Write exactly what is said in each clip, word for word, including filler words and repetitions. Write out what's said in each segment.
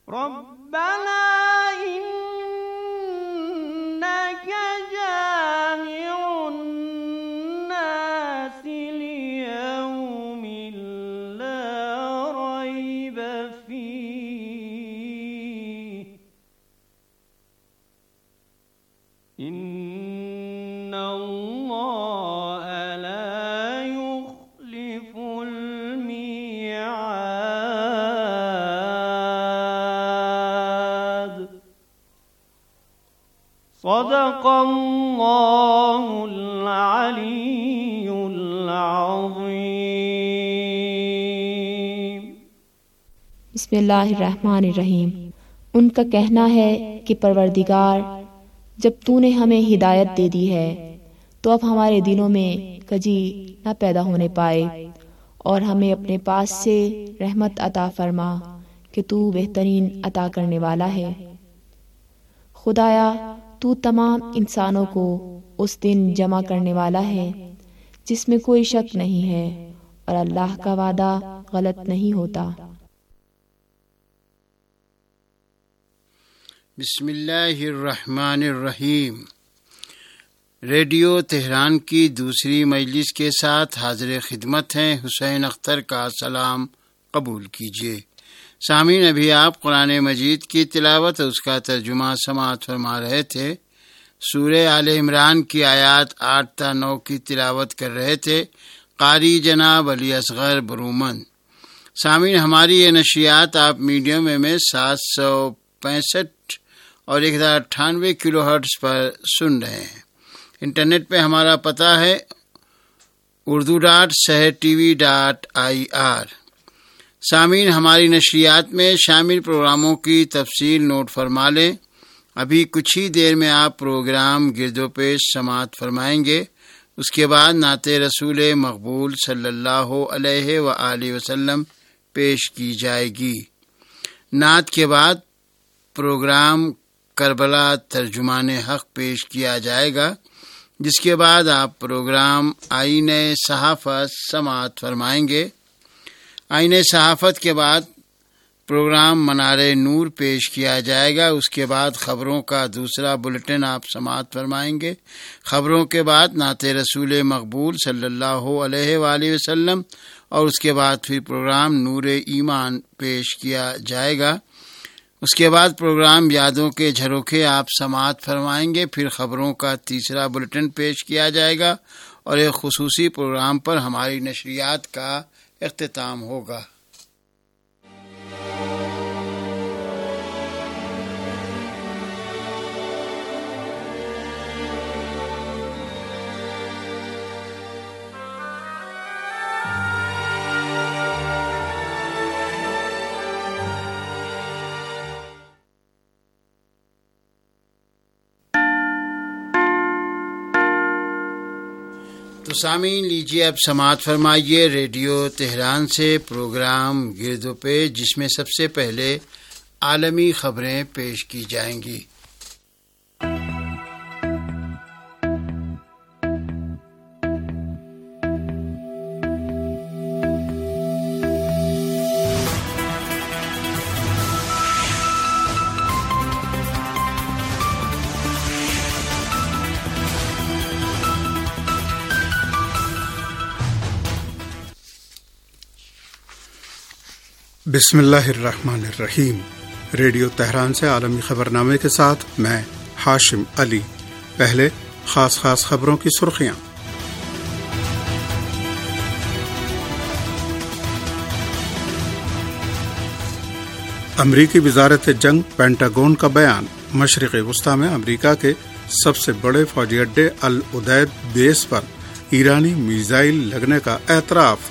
ربنا إنك جامع الناس ليوم لا ريب فيه إن الله لا يخلف الميعاد صدق اللہ العلی العظیم۔ بسم اللہ الرحمن الرحیم۔ ان کا کہنا ہے کہ پروردگار، جب تو نے ہمیں ہدایت دے دی ہے تو اب ہمارے دلوں میں کجی نہ پیدا ہونے پائے، اور ہمیں اپنے پاس سے رحمت عطا فرما کہ تو بہترین عطا کرنے والا ہے۔ خدایا، تو تمام انسانوں کو اس دن جمع کرنے والا ہے جس میں کوئی شک نہیں ہے، اور اللہ کا وعدہ غلط نہیں ہوتا۔ بسم اللہ الرحمن الرحیم۔ ریڈیو تہران کی دوسری مجلس کے ساتھ حاضر خدمت ہیں حسین اختر کا سلام قبول کیجیے۔ سامعین، ابھی آپ قرآن مجید کی تلاوت اور اس کا ترجمہ سماعت فرما رہے تھے۔ سورہ آل عمران کی آیات آٹھ تا نو کی تلاوت کر رہے تھے قاری جناب علی اصغر برومن۔ سامعین، ہماری یہ نشریات آپ میڈیم میں سات سو پینسٹھ اور ایک ہزار اٹھانوے کلو ہرٹز پر سن رہے ہیں۔ انٹرنیٹ پہ ہمارا پتہ ہے Urdu dot Sahar T V dot I R. سامعین، ہماری نشریات میں شامل پروگراموں کی تفصیل نوٹ فرما لیں۔ ابھی کچھ ہی دیر میں آپ پروگرام گرد و پیش سماعت فرمائیں گے۔ اس کے بعد نعت رسول مقبول صلی اللہ علیہ وآلہ وسلم پیش کی جائے گی۔ نعت کے بعد پروگرام کربلا ترجمان حق پیش کیا جائے گا، جس کے بعد آپ پروگرام آئین صحافت سماعت فرمائیں گے۔ آئین صحافت کے بعد پروگرام منار نور پیش کیا جائے گا۔ اس کے بعد خبروں کا دوسرا بلیٹن آپ سماعت فرمائیں گے۔ خبروں کے بعد نعت رسول مقبول صلی اللہ علیہ وآلہ وسلم، اور اس کے بعد پھر پروگرام نور ایمان پیش کیا جائے گا۔ اس کے بعد پروگرام یادوں کے جھروکے آپ سماعت فرمائیں گے۔ پھر خبروں کا تیسرا بلیٹن پیش کیا جائے گا، اور ایک خصوصی پروگرام پر ہماری نشریات کا اختتام ہوگا۔ تو سامعین، لیجیے اب سماعت فرمائیے ریڈیو تہران سے پروگرام گرد و پیش، جس میں سب سے پہلے عالمی خبریں پیش کی جائیں گی۔ بسم اللہ الرحمن الرحیم۔ ریڈیو تہران سے عالمی خبرنامے کے ساتھ میں ہاشم علی۔ پہلے خاص خاص خبروں کی سرخیاں۔ امریکی وزارت جنگ پینٹاگون کا بیان۔ مشرق وسطی میں امریکہ کے سب سے بڑے فوجی اڈے العدید بیس پر ایرانی میزائل لگنے کا اعتراف۔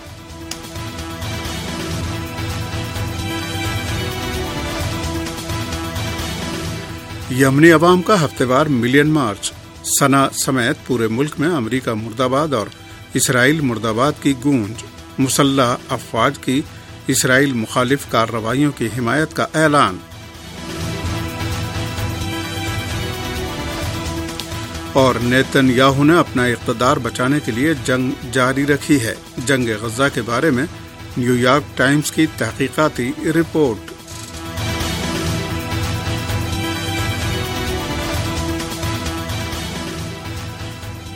یمنی عوام کا ہفتہ وار ملین مارچ۔ سنا سمیت پورے ملک میں امریکہ مرد آباد اور اسرائیل مرد آباد کی گونج۔ مسلح افواج کی اسرائیل مخالف کارروائیوں کی حمایت کا اعلان۔ اور نیتن یاہو نے اپنا اقتدار بچانے کے لیے جنگ جاری رکھی ہے۔ جنگ غزہ کے بارے میں نیو یارک ٹائمز کی تحقیقاتی رپورٹ۔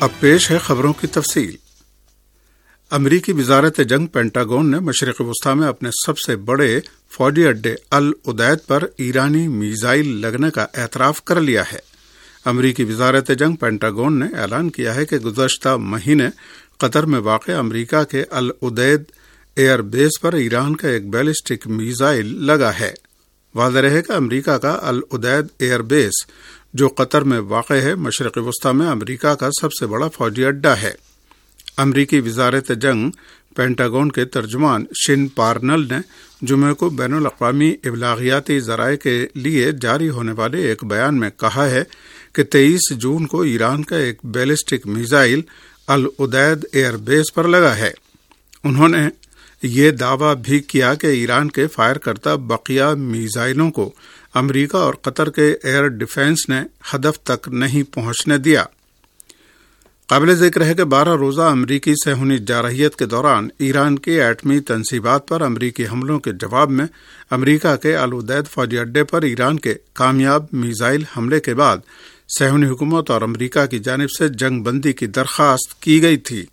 اب پیش ہے خبروں کی تفصیل۔ امریکی وزارت جنگ پینٹاگون نے مشرق وسطی میں اپنے سب سے بڑے فوجی اڈے العدید پر ایرانی میزائل لگنے کا اعتراف کر لیا ہے۔ امریکی وزارت جنگ پینٹاگون نے اعلان کیا ہے کہ گزشتہ مہینے قطر میں واقع امریکہ کے العدید ایئر بیس پر ایران کا ایک بیلسٹک میزائل لگا ہے۔ واضح رہے کہ امریکہ کا العدید ایئر بیس جو قطر میں واقع ہے، مشرق وسطی میں امریکہ کا سب سے بڑا فوجی اڈا ہے۔ امریکی وزارت جنگ پینٹاگون کے ترجمان شن پارنل نے جمعے کو بین الاقوامی ابلاغیاتی ذرائع کے لیے جاری ہونے والے ایک بیان میں کہا ہے کہ تیئیس جون کو ایران کا ایک ballistic missile Al Udeid air base پر لگا ہے۔ انہوں نے یہ دعویٰ بھی کیا کہ ایران کے فائر کردہ بقیہ میزائلوں کو امریکہ اور قطر کے ایئر ڈیفنس نے ہدف تک نہیں پہنچنے دیا۔ قابل ذکر ہے کہ بارہ روزہ امریکی صہیونی جارحیت کے دوران ایران کی ایٹمی تنصیبات پر امریکی حملوں کے جواب میں امریکہ کے العدید فوجی اڈے پر ایران کے کامیاب میزائل حملے کے بعد صہیونی حکومت اور امریکہ کی جانب سے جنگ بندی کی درخواست کی گئی تھی۔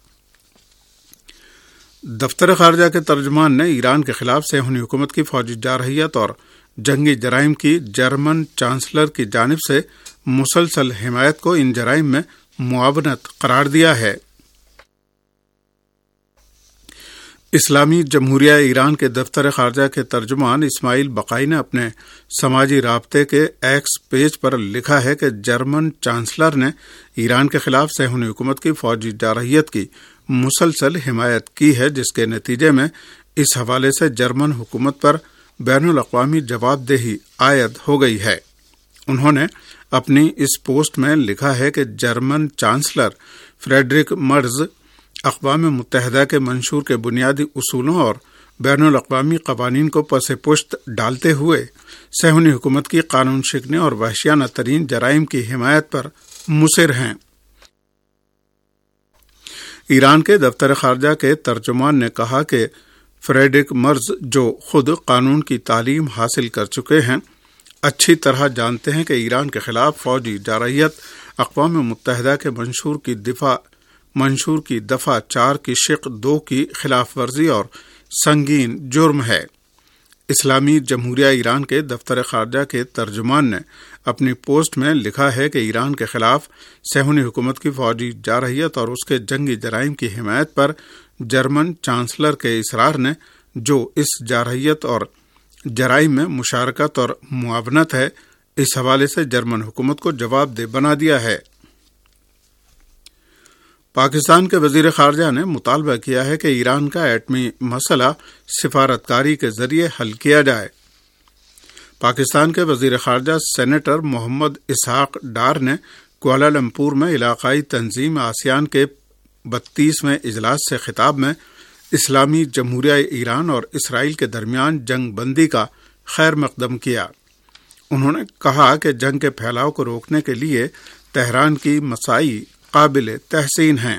دفتر خارجہ کے ترجمان نے ایران کے خلاف صہیونی حکومت کی فوجی جارحیت اور جنگی جرائم کی جرمن چانسلر کی جانب سے مسلسل حمایت کو ان جرائم میں معاونت قرار دیا ہے۔ اسلامی جمہوریہ ایران کے دفتر خارجہ کے ترجمان اسماعیل بقائی نے اپنے سماجی رابطے کے ایکس پیج پر لکھا ہے کہ جرمن چانسلر نے ایران کے خلاف صہیونی حکومت کی فوجی جارحیت کی مسلسل حمایت کی ہے، جس کے نتیجے میں اس حوالے سے جرمن حکومت پر بین الاقوامی جواب دہی عائد ہو گئی ہے۔ انہوں نے اپنی اس پوسٹ میں لکھا ہے کہ جرمن چانسلر فریڈرک مرز اقوام متحدہ کے منشور کے بنیادی اصولوں اور بین الاقوامی قوانین کو پس پشت ڈالتے ہوئے صہیونی حکومت کی قانون شکنی اور وحشیانہ ترین جرائم کی حمایت پر مصر ہیں۔ ایران کے دفتر خارجہ کے ترجمان نے کہا کہ فریڈرک مرز جو خود قانون کی تعلیم حاصل کر چکے ہیں، اچھی طرح جانتے ہیں کہ ایران کے خلاف فوجی جارحیت اقوام متحدہ کے منشور کی دفاع منشور کی دفعہ چار کی شق دو کی خلاف ورزی اور سنگین جرم ہے۔ اسلامی جمہوریہ ایران کے دفتر خارجہ کے ترجمان نے اپنی پوسٹ میں لکھا ہے کہ ایران کے خلاف صہیونی حکومت کی فوجی جارحیت اور اس کے جنگی جرائم کی حمایت پر جرمن چانسلر کے اصرار نے جو اس جارحیت اور جرائم میں مشارکت اور معاونت ہے، اس حوالے سے جرمن حکومت کو جواب دہ بنا دیا ہے۔ پاکستان کے وزیر خارجہ نے مطالبہ کیا ہے کہ ایران کا ایٹمی مسئلہ سفارتکاری کے ذریعے حل کیا جائے۔ پاکستان کے وزیر خارجہ سینیٹر محمد اسحاق ڈار نے کوالالمپور میں علاقائی تنظیم آسیان کے بتیسویں اجلاس سے خطاب میں اسلامی جمہوریہ ایران اور اسرائیل کے درمیان جنگ بندی کا خیر مقدم کیا۔ انہوں نے کہا کہ جنگ کے پھیلاؤ کو روکنے کے لیے تہران کی مساعی قابل تحسین ہیں۔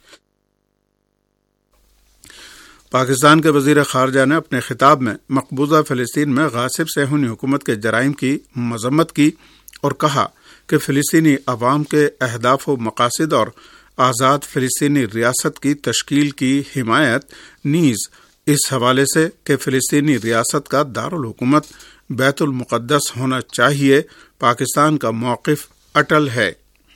پاکستان کے وزیر خارجہ نے اپنے خطاب میں مقبوضہ فلسطین میں غاصب صہیونی حکومت کے جرائم کی مذمت کی اور کہا کہ فلسطینی عوام کے اہداف و مقاصد اور آزاد فلسطینی ریاست کی تشکیل کی حمایت نیز اس حوالے سے کہ فلسطینی ریاست کا دارالحکومت بیت المقدس ہونا چاہیے، پاکستان کا موقف اٹل ہے۔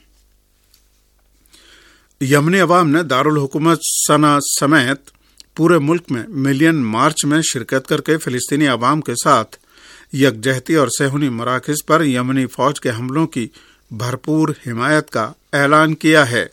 یمنی عوام نے دارالحکومت صنعا سمیت پورے ملک میں ملین مارچ میں شرکت کر کے فلسطینی عوام کے ساتھ یکجہتی اور صہیونی مراکز پر یمنی فوج کے حملوں کی بھرپور حمایت کا اعلان کیا ہے۔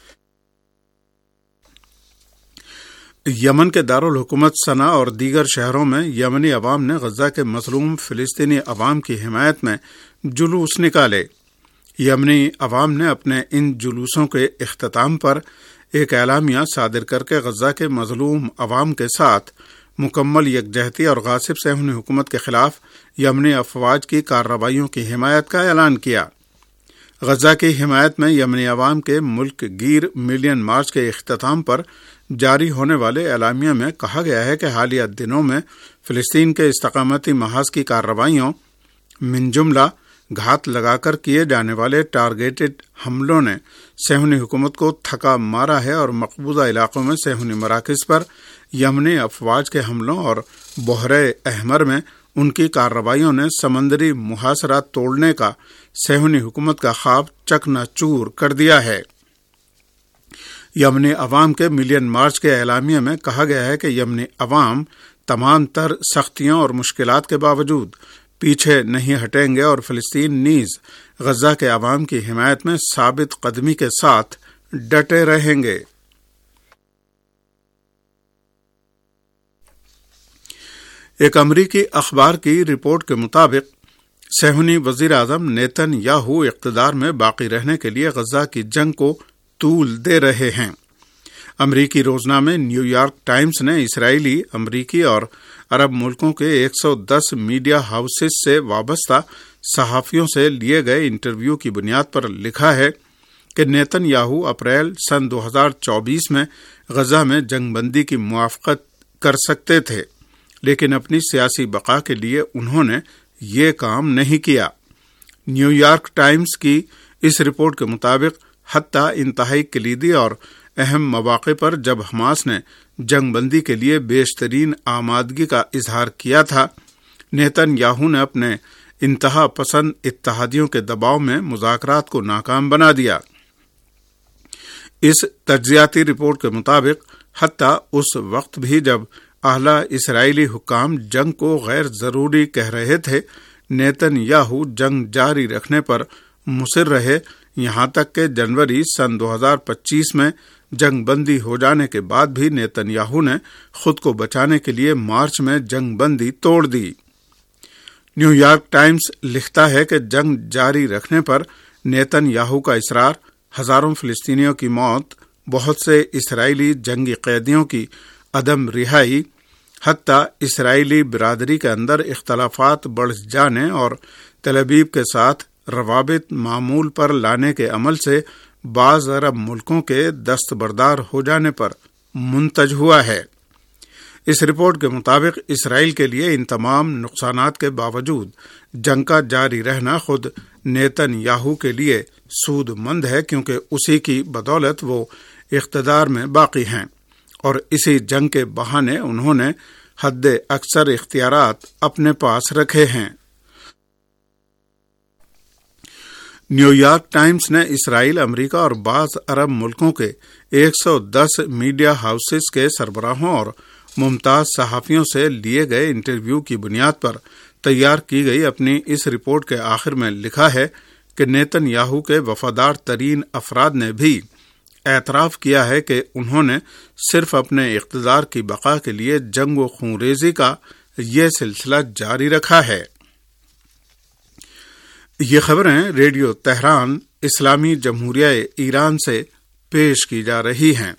یمن کے دارالحکومت صنعا اور دیگر شہروں میں یمنی عوام نے غزہ کے مظلوم فلسطینی عوام کی حمایت میں جلوس نکالے۔ یمنی عوام نے اپنے ان جلوسوں کے اختتام پر ایک اعلامیہ صادر کر کے غزہ کے مظلوم عوام کے ساتھ مکمل یکجہتی اور غاصب صہیونی حکومت کے خلاف یمنی افواج کی کارروائیوں کی حمایت کا اعلان کیا۔ غزہ کی حمایت میں یمنی عوام کے ملک گیر ملین مارچ کے اختتام پر جاری ہونے والے اعلامیہ میں کہا گیا ہے کہ حالیہ دنوں میں فلسطین کے استقامتی محاذ کی کارروائیوں من جملہ گھات لگا کر کیے جانے والے ٹارگیٹڈ حملوں نے صہیونی حکومت کو تھکا مارا ہے اور مقبوضہ علاقوں میں صہیونی مراکز پر یمنی افواج کے حملوں اور بحیرہ احمر میں ان کی کارروائیوں نے سمندری محاصرہ توڑنے کا صہیونی حکومت کا خواب چکنا چور کر دیا ہے۔ یمنی عوام کے ملین مارچ کے اعلامیہ میں کہا گیا ہے کہ یمنی عوام تمام تر سختیوں اور مشکلات کے باوجود پیچھے نہیں ہٹیں گے اور فلسطین نیز غزہ کے عوام کی حمایت میں ثابت قدمی کے ساتھ ڈٹے رہیں گے۔ ایک امریکی اخبار کی رپورٹ کے مطابق صہیونی وزیر اعظم نیتن یاہو اقتدار میں باقی رہنے کے لیے غزہ کی جنگ کو طول دے رہے ہیں۔ امریکی روزنامے نیو یارک ٹائمز نے اسرائیلی، امریکی اور عرب ملکوں کے ایک سو دس میڈیا ہاؤسز سے وابستہ صحافیوں سے لیے گئے انٹرویو کی بنیاد پر لکھا ہے کہ نیتن یاہو اپریل سن دو ہزار چوبیس میں غزہ میں جنگ بندی کی موافقت کر سکتے تھے، لیکن اپنی سیاسی بقا کے لیے انہوں نے یہ کام نہیں کیا۔ نیو یارک ٹائمز کی اس رپورٹ کے مطابق حتیٰ انتہائی کلیدی اور اہم مواقع پر جب حماس نے جنگ بندی کے لیے بیشترین آمادگی کا اظہار کیا تھا، نیتن یاہو نے اپنے انتہا پسند اتحادیوں کے دباؤ میں مذاکرات کو ناکام بنا دیا۔ اس تجزیاتی رپورٹ کے مطابق حتیٰ اس وقت بھی جب اعلیٰ اسرائیلی حکام جنگ کو غیر ضروری کہہ رہے تھے، نیتن یاہو جنگ جاری رکھنے پر مصر رہے، یہاں تک کہ جنوری سن دو ہزار پچیس میں جنگ بندی ہو جانے کے بعد بھی نیتن یاہو نے خود کو بچانے کے لیے مارچ میں جنگ بندی توڑ دی۔ نیو یارک ٹائمز لکھتا ہے کہ جنگ جاری رکھنے پر نیتن یاہو کا اصرار، ہزاروں فلسطینیوں کی موت، بہت سے اسرائیلی جنگی قیدیوں کی عدم رہائی، حتیٰ اسرائیلی برادری کے اندر اختلافات بڑھ جانے اور تل ابیب کے ساتھ روابط معمول پر لانے کے عمل سے بعض عرب ملکوں کے دستبردار ہو جانے پر منتج ہوا ہے۔ اس رپورٹ کے مطابق اسرائیل کے لیے ان تمام نقصانات کے باوجود جنگ کا جاری رہنا خود نیتن یاہو کے لیے سود مند ہے، کیونکہ اسی کی بدولت وہ اقتدار میں باقی ہیں اور اسی جنگ کے بہانے انہوں نے حد اکثر اختیارات اپنے پاس رکھے ہیں۔ نیو یارک ٹائمز نے اسرائیل، امریکہ اور بعض عرب ملکوں کے ایک سو دس میڈیا ہاؤسز کے سربراہوں اور ممتاز صحافیوں سے لیے گئے انٹرویو کی بنیاد پر تیار کی گئی اپنی اس رپورٹ کے آخر میں لکھا ہے کہ نیتن یاہو کے وفادار ترین افراد نے بھی اعتراف کیا ہے کہ انہوں نے صرف اپنے اقتدار کی بقا کے لیے جنگ و خونریزی کا یہ سلسلہ جاری رکھا ہے۔ یہ خبریں ریڈیو تہران اسلامی جمہوریہ ایران سے پیش کی جا رہی ہیں۔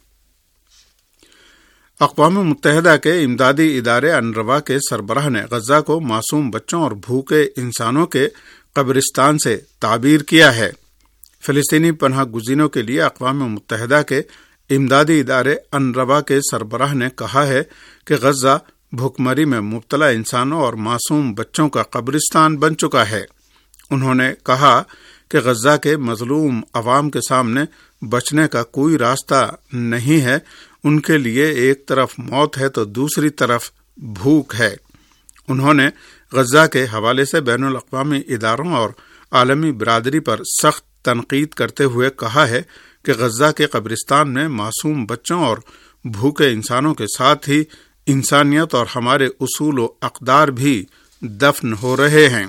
اقوام متحدہ کے امدادی ادارے انروا کے سربراہ نے غزہ کو معصوم بچوں اور بھوکے انسانوں کے قبرستان سے تعبیر کیا ہے۔ فلسطینی پناہ گزینوں کے لیے اقوام متحدہ کے امدادی ادارے انروا کے سربراہ نے کہا ہے کہ غزہ بھوکمری میں مبتلا انسانوں اور معصوم بچوں کا قبرستان بن چکا ہے۔ انہوں نے کہا کہ غزہ کے مظلوم عوام کے سامنے بچنے کا کوئی راستہ نہیں ہے، ان کے لیے ایک طرف موت ہے تو دوسری طرف بھوک ہے۔ انہوں نے غزہ کے حوالے سے بین الاقوامی اداروں اور عالمی برادری پر سخت تنقید کرتے ہوئے کہا ہے کہ غزہ کے قبرستان میں معصوم بچوں اور بھوکے انسانوں کے ساتھ ہی انسانیت اور ہمارے اصول و اقدار بھی دفن ہو رہے ہیں۔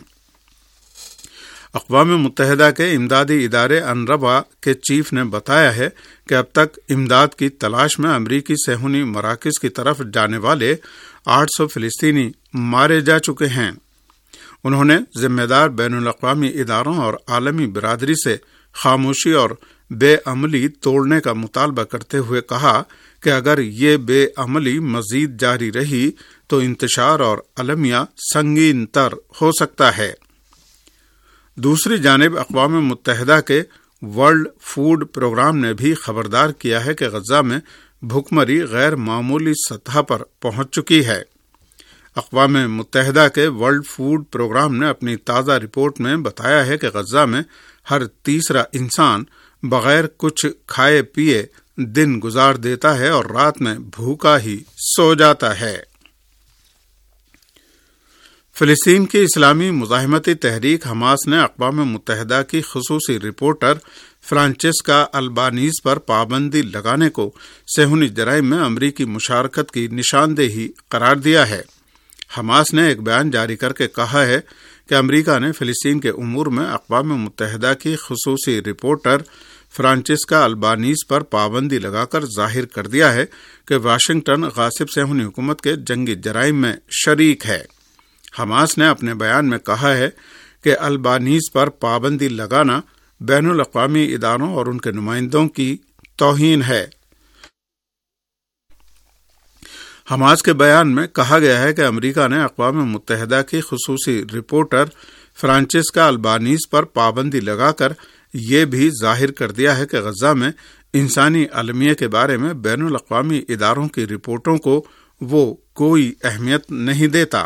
اقوام متحدہ کے امدادی ادارے انروا کے چیف نے بتایا ہے کہ اب تک امداد کی تلاش میں امریکی صہیونی مراکز کی طرف جانے والے آٹھ سو فلسطینی مارے جا چکے ہیں۔ انہوں نے ذمہ دار بین الاقوامی اداروں اور عالمی برادری سے خاموشی اور بے عملی توڑنے کا مطالبہ کرتے ہوئے کہا کہ اگر یہ بے عملی مزید جاری رہی تو انتشار اور المیہ سنگین تر ہو سکتا ہے۔ دوسری جانب اقوام متحدہ کے ورلڈ فوڈ پروگرام نے بھی خبردار کیا ہے کہ غزہ میں بھوکمری غیر معمولی سطح پر پہنچ چکی ہے۔ اقوام متحدہ کے ورلڈ فوڈ پروگرام نے اپنی تازہ رپورٹ میں بتایا ہے کہ غزہ میں ہر تیسرا انسان بغیر کچھ کھائے پیے دن گزار دیتا ہے اور رات میں بھوکا ہی سو جاتا ہے۔ فلسطین کی اسلامی مزاحمتی تحریک حماس نے اقوام متحدہ کی خصوصی رپورٹر فرانچسکا البانیز پر پابندی لگانے کو صہیونی جرائم میں امریکی مشارکت کی نشاندہی قرار دیا ہے۔ حماس نے ایک بیان جاری کر کے کہا ہے کہ امریکہ نے فلسطین کے امور میں اقوام متحدہ کی خصوصی رپورٹر فرانچسکا البانیز پر پابندی لگا کر ظاہر کر دیا ہے کہ واشنگٹن غاصب صہیونی حکومت کے جنگی جرائم میں شریک ہے۔ حماس نے اپنے بیان میں کہا ہے کہ البانیز پر پابندی لگانا بین الاقوامی اداروں اور ان کے نمائندوں کی توہین ہے۔ حماس کے بیان میں کہا گیا ہے کہ امریکہ نے اقوام متحدہ کی خصوصی رپورٹر فرانچسکا البانیز پر پابندی لگا کر یہ بھی ظاہر کر دیا ہے کہ غزہ میں انسانی المیہ کے بارے میں بین الاقوامی اداروں کی رپورٹوں کو وہ کوئی اہمیت نہیں دیتا۔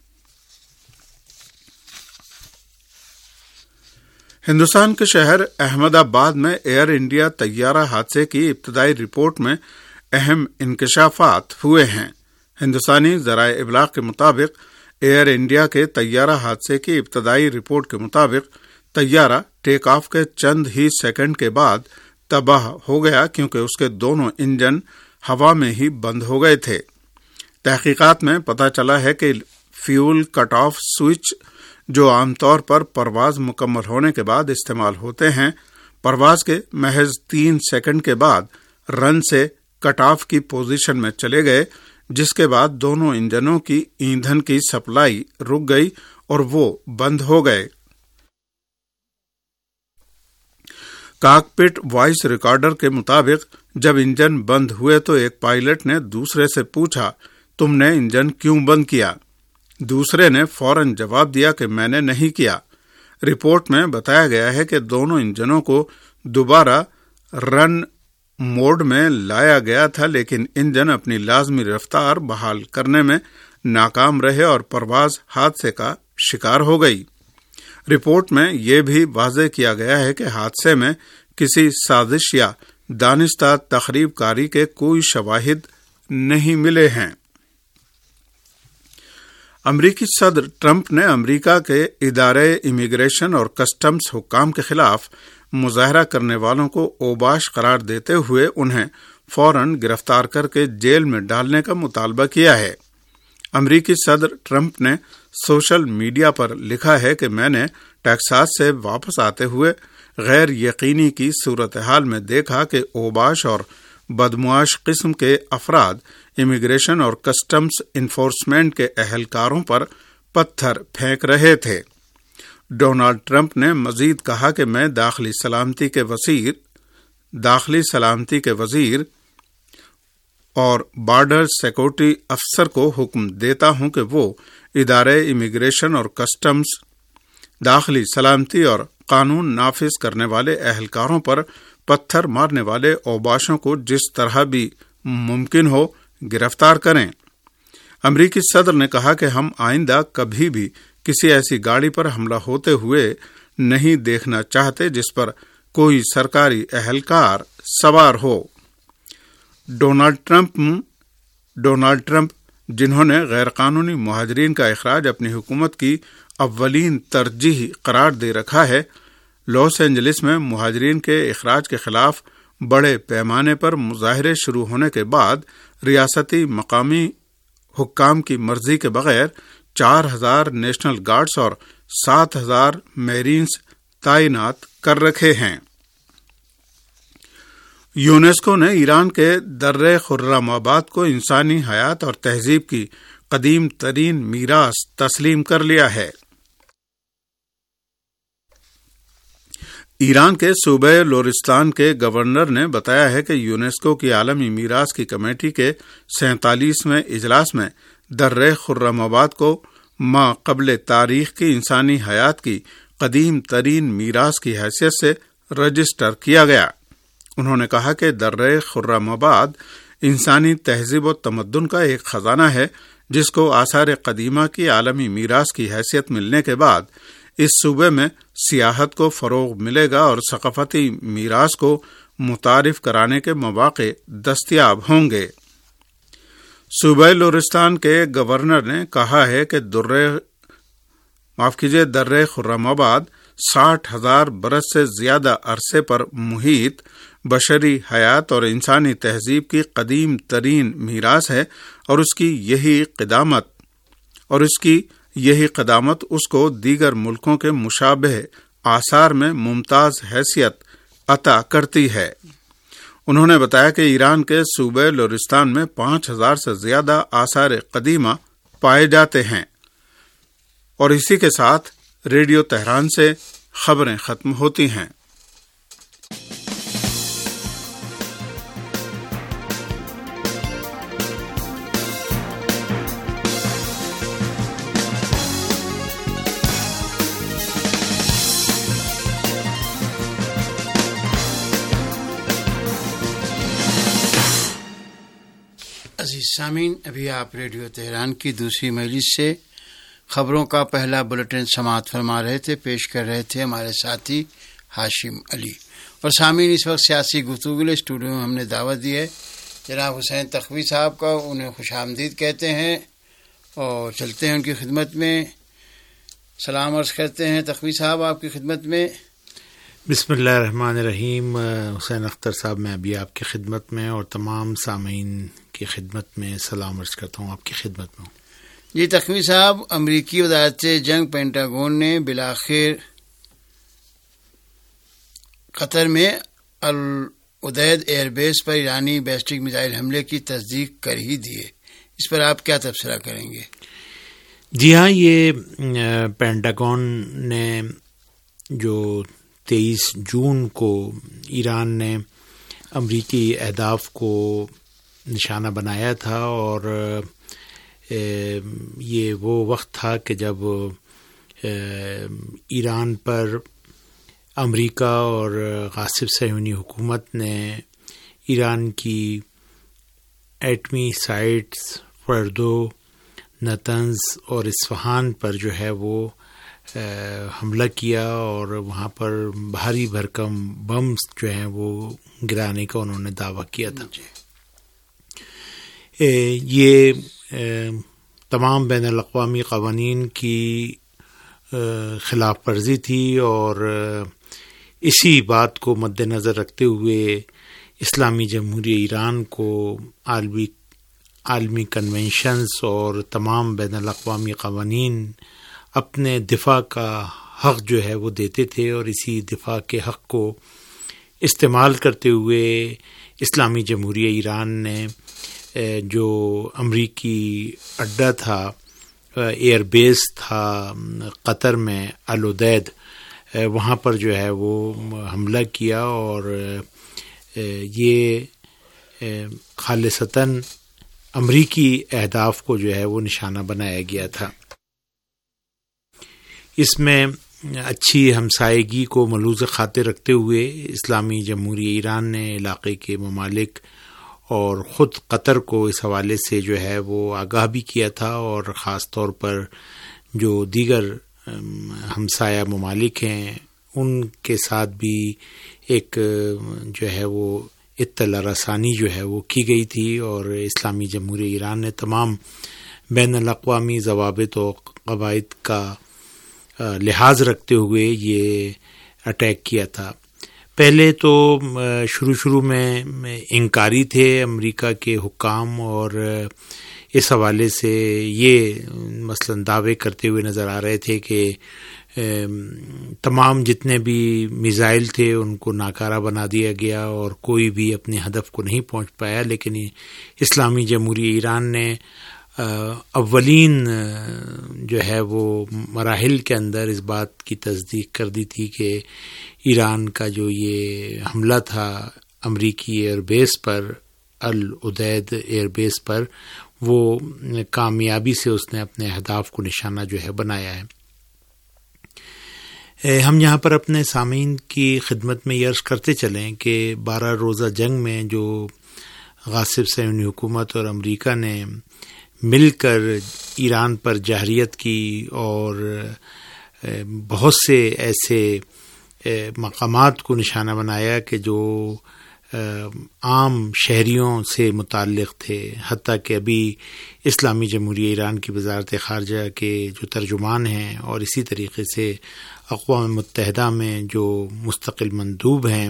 ہندوستان کے شہر احمد آباد میں ایئر انڈیا طیارہ حادثے کی ابتدائی رپورٹ میں اہم انکشافات ہوئے ہیں۔ ہندوستانی ذرائع ابلاغ کے مطابق ایئر انڈیا کے طیارہ حادثے کی ابتدائی رپورٹ کے مطابق طیارہ ٹیک آف کے چند ہی سیکنڈ کے بعد تباہ ہو گیا کیونکہ اس کے دونوں انجن ہوا میں ہی بند ہو گئے تھے۔ تحقیقات میں پتہ چلا ہے کہ فیول کٹ آف سوئچ جو عام طور پر پرواز مکمل ہونے کے بعد استعمال ہوتے ہیں، پرواز کے محض تین سیکنڈ کے بعد رن سے کٹ آف کی پوزیشن میں چلے گئے، جس کے بعد دونوں انجنوں کی ایندھن کی سپلائی رک گئی اور وہ بند ہو گئے۔ کاکپٹ وائس ریکارڈر کے مطابق جب انجن بند ہوئے تو ایک پائلٹ نے دوسرے سے پوچھا، تم نے انجن کیوں بند کیا؟ دوسرے نے فوراً جواب دیا کہ میں نے نہیں کیا۔ رپورٹ میں بتایا گیا ہے کہ دونوں انجنوں کو دوبارہ رن موڈ میں لایا گیا تھا لیکن انجن اپنی لازمی رفتار بحال کرنے میں ناکام رہے اور پرواز حادثے کا شکار ہو گئی۔ رپورٹ میں یہ بھی واضح کیا گیا ہے کہ حادثے میں کسی سازش یا دانستہ تخریب کاری کے کوئی شواہد نہیں ملے ہیں۔ امریکی صدر ٹرمپ نے امریکہ کے ادارے امیگریشن اور کسٹمز حکام کے خلاف مظاہرہ کرنے والوں کو اوباش قرار دیتے ہوئے انہیں فوراً گرفتار کر کے جیل میں ڈالنے کا مطالبہ کیا ہے۔ امریکی صدر ٹرمپ نے سوشل میڈیا پر لکھا ہے کہ میں نے ٹیکساس سے واپس آتے ہوئے غیر یقینی کی صورتحال میں دیکھا کہ اوباش اور بدمعاش قسم کے افراد امیگریشن اور کسٹمز انفورسمنٹ کے اہلکاروں پر پتھر پھینک رہے تھے۔ ڈونالڈ ٹرمپ نے مزید کہا کہ میں داخلی سلامتی کے وزیر داخلی سلامتی کے وزیر اور بارڈر سیکورٹی افسر کو حکم دیتا ہوں کہ وہ ادارے امیگریشن اور کسٹمز، داخلی سلامتی اور قانون نافذ کرنے والے اہلکاروں پر پتھر مارنے والے اوباشوں کو جس طرح بھی ممکن ہو گرفتار کریں۔ امریکی صدر نے کہا کہ ہم آئندہ کبھی بھی کسی ایسی گاڑی پر حملہ ہوتے ہوئے نہیں دیکھنا چاہتے جس پر کوئی سرکاری اہلکار سوار ہو۔ ڈونالڈ ٹرمپ ڈونالڈ ٹرمپ جنہوں نے غیر قانونی مہاجرین کا اخراج اپنی حکومت کی اولین ترجیح قرار دے رکھا ہے، لاس اینجلس میں مہاجرین کے اخراج کے خلاف بڑے پیمانے پر مظاہرے شروع ہونے کے بعد ریاستی مقامی حکام کی مرضی کے بغیر چار ہزار نیشنل گارڈز اور سات ہزار میرینز تعینات کر رکھے ہیں۔ یونیسکو نے ایران کے درہ خرم آباد کو انسانی حیات اور تہذیب کی قدیم ترین میراث تسلیم کر لیا ہے۔ ایران کے صوبہ لورستان کے گورنر نے بتایا ہے کہ یونیسکو کی عالمی میراث کی کمیٹی کے سینتالیسویں اجلاس میں درہ خرم آباد کو ما قبل تاریخ کی انسانی حیات کی قدیم ترین میراث کی حیثیت سے رجسٹر کیا گیا۔ انہوں نے کہا کہ درہ خرم آباد انسانی تہذیب و تمدن کا ایک خزانہ ہے جس کو آثار قدیمہ کی عالمی میراث کی حیثیت ملنے کے بعد اس صوبے میں سیاحت کو فروغ ملے گا اور ثقافتی میراث کو متعارف کرانے کے مواقع دستیاب ہوں گے۔ صوبہ لورستان کے گورنر نے کہا ہے کہ درے معاف کیجیے درے خرم آباد ساٹھ ہزار برس سے زیادہ عرصے پر محیط بشری حیات اور انسانی تہذیب کی قدیم ترین میراث ہے، اور اس کی یہی قدامت اور اس کی یہی قدامت اس کو دیگر ملکوں کے مشابہ آثار میں ممتاز حیثیت عطا کرتی ہے۔ انہوں نے بتایا کہ ایران کے صوبہ لورستان میں پانچ ہزار سے زیادہ آثار قدیمہ پائے جاتے ہیں۔ اور اسی کے ساتھ ریڈیو تہران سے خبریں ختم ہوتی ہیں۔ عزیز سامعین، ابھی آپ ریڈیو تہران کی دوسری مجلس سے خبروں کا پہلا بلٹن سماعت فرما رہے تھے، پیش کر رہے تھے ہمارے ساتھی ہاشم علی۔ اور سامعین، اس وقت سیاسی گفتگو کے لیے اسٹوڈیو میں ہم نے دعوت دی ہے جناب حسین تقوی صاحب کا، انہیں خوش آمدید کہتے ہیں اور چلتے ہیں ان کی خدمت میں۔ سلام عرض کرتے ہیں تقوی صاحب آپ کی خدمت میں۔ بسم اللہ الرحمن الرحیم۔ حسین اختر صاحب میں ابھی آپ کی خدمت میں اور تمام سامعین کی خدمت میں سلام عرض کرتا ہوں، آپ کی خدمت میں ہوں۔ جی تقوی صاحب، امریکی وزارت جنگ پینٹاگون نے بالآخر قطر میں العدید ایئر بیس پر ایرانی بیسٹک میزائل حملے کی تصدیق کر ہی دی ہے، اس پر آپ کیا تبصرہ کریں گے؟ جی ہاں، یہ پینٹاگون نے جو تیئیس جون کو ایران نے امریکی اہداف کو نشانہ بنایا تھا، اور یہ وہ وقت تھا کہ جب ایران پر امریکہ اور غاصب صہیونی حکومت نے ایران کی ایٹمی سائٹس فردو، نتنز اور اصفہان پر جو ہے وہ حملہ کیا، اور وہاں پر بھاری بھرکم بمز جو ہیں وہ گرانے کا انہوں نے دعویٰ کیا تھا۔ یہ تمام بین الاقوامی قوانین کی خلاف ورزی تھی، اور اسی بات کو مد نظر رکھتے ہوئے اسلامی جمہوریہ ایران کو عالمی عالمی کنونشنز اور تمام بین الاقوامی قوانین اپنے دفاع کا حق جو ہے وہ دیتے تھے، اور اسی دفاع کے حق کو استعمال کرتے ہوئے اسلامی جمہوریہ ایران نے جو امریکی اڈہ تھا، ایئر بیس تھا قطر میں العدید، وہاں پر جو ہے وہ حملہ کیا، اور یہ خالصتاً امریکی اہداف کو جو ہے وہ نشانہ بنایا گیا تھا۔ اس میں اچھی ہمسائیگی کو ملحوظ خاطر رکھتے ہوئے اسلامی جمہوریہ ایران نے علاقے کے ممالک اور خود قطر کو اس حوالے سے جو ہے وہ آگاہ بھی کیا تھا، اور خاص طور پر جو دیگر ہمسایہ ممالک ہیں ان کے ساتھ بھی ایک جو ہے وہ اطلاع رسانی جو ہے وہ کی گئی تھی، اور اسلامی جمہوریہ ایران نے تمام بین الاقوامی ضوابط و قواعد کا لحاظ رکھتے ہوئے یہ اٹیک کیا تھا۔ پہلے تو شروع شروع میں انکاری تھے امریکہ کے حکام، اور اس حوالے سے یہ مثلاً دعوے کرتے ہوئے نظر آ رہے تھے کہ تمام جتنے بھی میزائل تھے ان کو ناکارہ بنا دیا گیا اور کوئی بھی اپنے ہدف کو نہیں پہنچ پایا، لیکن اسلامی جمہوریہ ایران نے اولین جو ہے وہ مراحل کے اندر اس بات کی تصدیق کر دی تھی کہ ایران کا جو یہ حملہ تھا امریکی ایئر بیس پر، العدید ایئر بیس پر، وہ کامیابی سے اس نے اپنے اہداف کو نشانہ جو ہے بنایا ہے۔ ہم یہاں پر اپنے سامعین کی خدمت میں یہ عرض کرتے چلیں کہ بارہ روزہ جنگ میں جو غاصب صہیونی حکومت اور امریکہ نے مل کر ایران پر جارحیت کی اور بہت سے ایسے مقامات کو نشانہ بنایا کہ جو عام شہریوں سے متعلق تھے، حتیٰ کہ ابھی اسلامی جمہوریہ ایران کی وزارت خارجہ کے جو ترجمان ہیں اور اسی طریقے سے اقوام متحدہ میں جو مستقل مندوب ہیں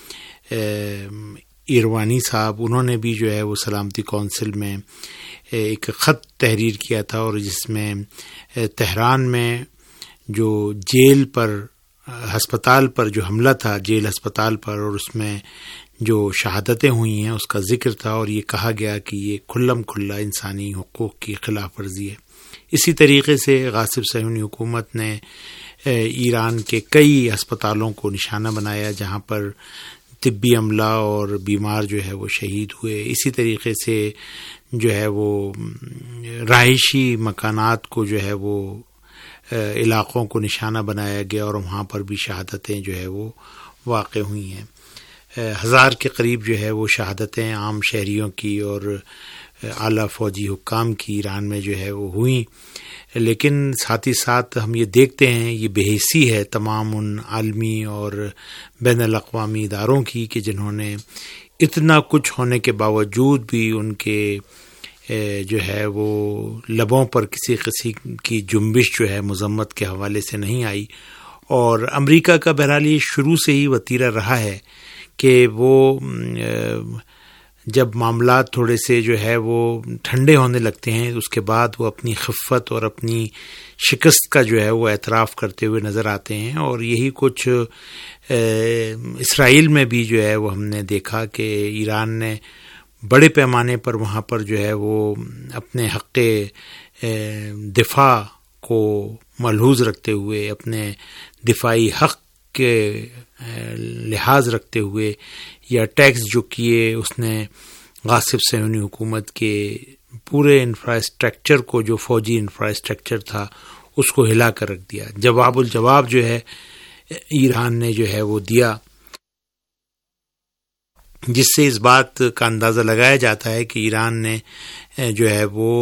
ایروانی صاحب، انہوں نے بھی جو ہے وہ سلامتی کونسل میں ایک خط تحریر کیا تھا، اور جس میں تہران میں جو جیل پر ہسپتال پر جو حملہ تھا، جیل ہسپتال پر، اور اس میں جو شہادتیں ہوئی ہیں اس کا ذکر تھا، اور یہ کہا گیا کہ یہ کھلم کھلا انسانی حقوق کی خلاف ورزی ہے۔ اسی طریقے سے غاصب صہیونی حکومت نے ایران کے کئی ہسپتالوں کو نشانہ بنایا جہاں پر طبی عملہ اور بیمار جو ہے وہ شہید ہوئے۔ اسی طریقے سے جو ہے وہ رہائشی مکانات کو جو ہے وہ علاقوں کو نشانہ بنایا گیا، اور وہاں پر بھی شہادتیں جو ہے وہ واقع ہوئی ہیں۔ ہزار کے قریب جو ہے وہ شہادتیں عام شہریوں کی اور اعلیٰ فوجی حکام کی ایران میں جو ہے وہ ہوئیں، لیکن ساتھ ہی ساتھ ہم یہ دیکھتے ہیں یہ بے حسی ہے تمام ان عالمی اور بین الاقوامی اداروں کی کہ جنہوں نے اتنا کچھ ہونے کے باوجود بھی ان کے جو ہے وہ لبوں پر کسی قسم کی جنبش جو ہے مذمت کے حوالے سے نہیں آئی۔ اور امریکہ کا بہرحال یہ شروع سے ہی وتیرہ رہا ہے کہ وہ جب معاملات تھوڑے سے جو ہے وہ ٹھنڈے ہونے لگتے ہیں اس کے بعد وہ اپنی خفت اور اپنی شکست کا جو ہے وہ اعتراف کرتے ہوئے نظر آتے ہیں، اور یہی کچھ اسرائیل میں بھی جو ہے وہ ہم نے دیکھا کہ ایران نے بڑے پیمانے پر وہاں پر جو ہے وہ اپنے حق دفاع کو ملحوظ رکھتے ہوئے، اپنے دفاعی حق کے لحاظ رکھتے ہوئے یا ٹیکس جو کیے اس نے غاصب صہیونی حکومت کے پورے انفراسٹرکچر کو، جو فوجی انفراسٹرکچر تھا، اس کو ہلا کر رکھ دیا۔ جواب الجواب جو ہے ایران نے جو ہے وہ دیا، جس سے اس بات کا اندازہ لگایا جاتا ہے کہ ایران نے جو ہے وہ